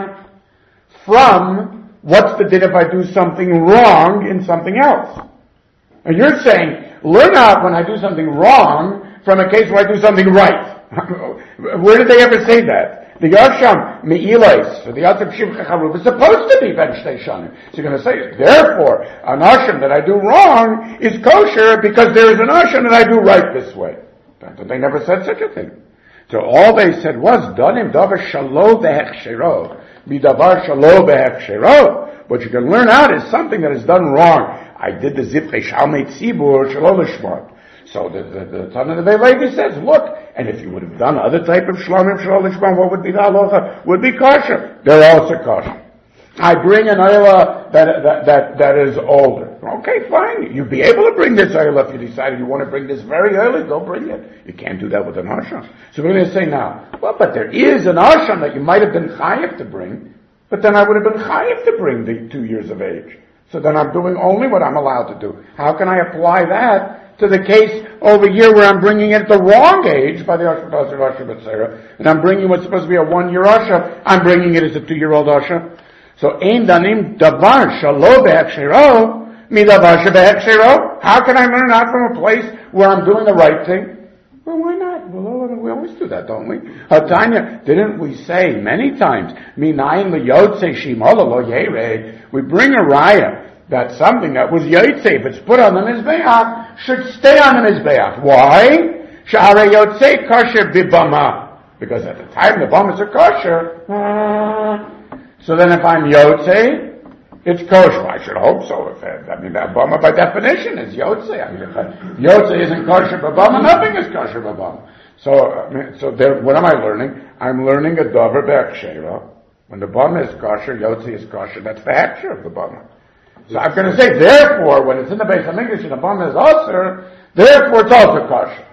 from what's the din if I do something wrong in something else? And you're saying, learn out when I do something wrong from a case where I do something right. Where did they ever say that? The Yasham Me'ilas, or the Yatzib Shivcha Charuv, is supposed to be Ben Shtei Shanim. So you're going to say, therefore, an Asham that I do wrong is kosher because there is an Asham that I do right this way. But they never said such a thing. So all they said was, Danim Davar Shalo Behechshero, Midavar Shalo Behechshero. What you can learn out is something that is done wrong. I did the Zivchei Shalmei Tzibur Shalo Lishmat. So the Tana of the Levi says, look, and if you would have done other type of shlamim shalom lishman, what would be the halacha? Would be kosher. They're also kosher. I bring an ayla that is older. Okay, fine. You'd be able to bring this ayla if you decided you want to bring this very early. Go bring it. You can't do that with an asham. So we're going to say now, well, but there is an asham that you might have been chayiv to bring, but then I would have been chayiv to bring the 2 years of age. So then I'm doing only what I'm allowed to do. How can I apply that to the case over here where I'm bringing it at the wrong age by the Asher B'Tzera, and I'm bringing what's supposed to be a 1-year Asher, I'm bringing it as a 2-year-old Asher. So, Ein Danim Davar Shalo Be'Hekshero, Mi Davar Shebe'Hekshero. How can I learn out from a place where I'm doing the right thing? Well, why not? Well, we always do that, don't we? Hatanya, didn't we say many times, Minayin L'Yotze Shimola Lo Yerei, we bring a raya that something that was Yotze, if it's put on the Mizbeach, should stay on the Mizbeach. Why? Sha'arei Yotze kosher bibama. Because at the time the bamas are kosher. So then if I'm Yotze, it's kosher. I should hope so. That bama by definition is Yotze. If Yotze isn't kosher bibama, nothing is kosher bibama. So there, what am I learning? I'm learning a davar be'akshera. When the bama is kosher, Yotze is kosher. That's the action of the bama. So I'm going to say, therefore, when it's in the base of English and the bama is also, therefore it's also kosher.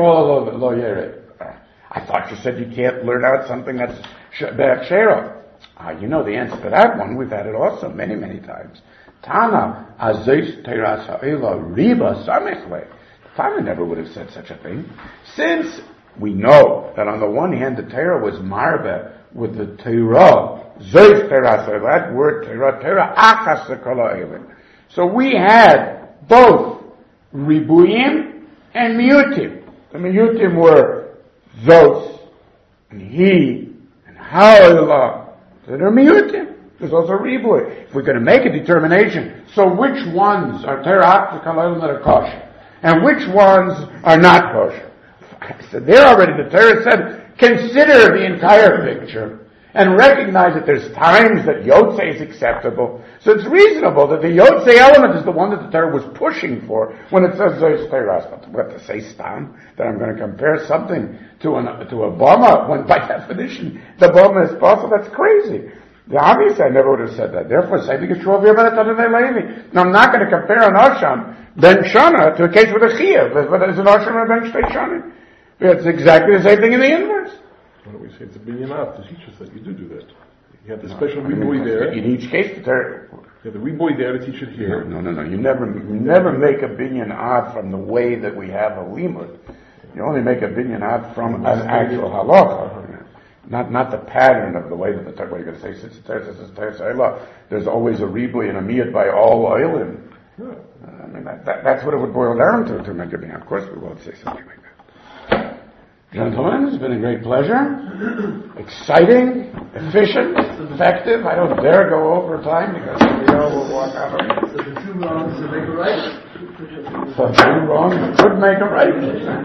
I thought you said you can't learn out something that's be'akshera. You know the answer to that one. We've had it also many, many times. Tana azis teras ha'ela riba samichle. Tana never would have said such a thing. Since we know that on the one hand the Torah was marbe with the Torah, zis teras ha'ela, that word Torah achas sekala elin. So we had both ribuyim and miutim. The miutim were zos and he and ha'ela. They're miutim. There's also ribuy. If we're going to make a determination, so which ones are terach v'kalayim that are kosher, and which ones are not kosher? So there already the Torah said, consider the entire picture and recognize that there's times that Yotze is acceptable. So it's reasonable that the Yotze element is the one that the Torah was pushing for when it says Zois Teras. But we have to say stam that I'm going to compare something to a bama when by definition the bama is possible. That's crazy. Obviously, I never would have said that. Therefore, say because now I'm not going to compare an Asham ben Shana to a case with a Chiyav, but there's an Asham ben Shtei Shanim. It's exactly the same thing in the inverse. Why don't we say it's a binyan av to teach us that you do that? You have the special riboy there. In each case, you have the riboy there to teach it here. No. You never make a binyan av from the way that we have a limud. You only make a binyan av from an actual halacha. Not the pattern of the way that the Torah, what you're going to say, since the Torah says there's always a riboy and a miyat by all oilim. That's what it would boil down to make a binyan. Of course we won't say something like that. Gentlemen, it's been a great pleasure. Exciting, efficient, effective. I don't dare go over time because we all will walk out of it. So the 2 wrongs to make a right. So 2 wrongs could make a right.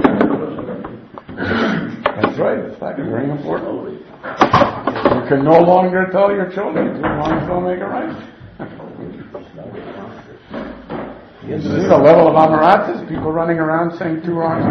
That's right. It's like very important. You can no longer tell your children 2 wrongs don't make a right. Is this a level of Amaratis? People running around saying 2 wrongs?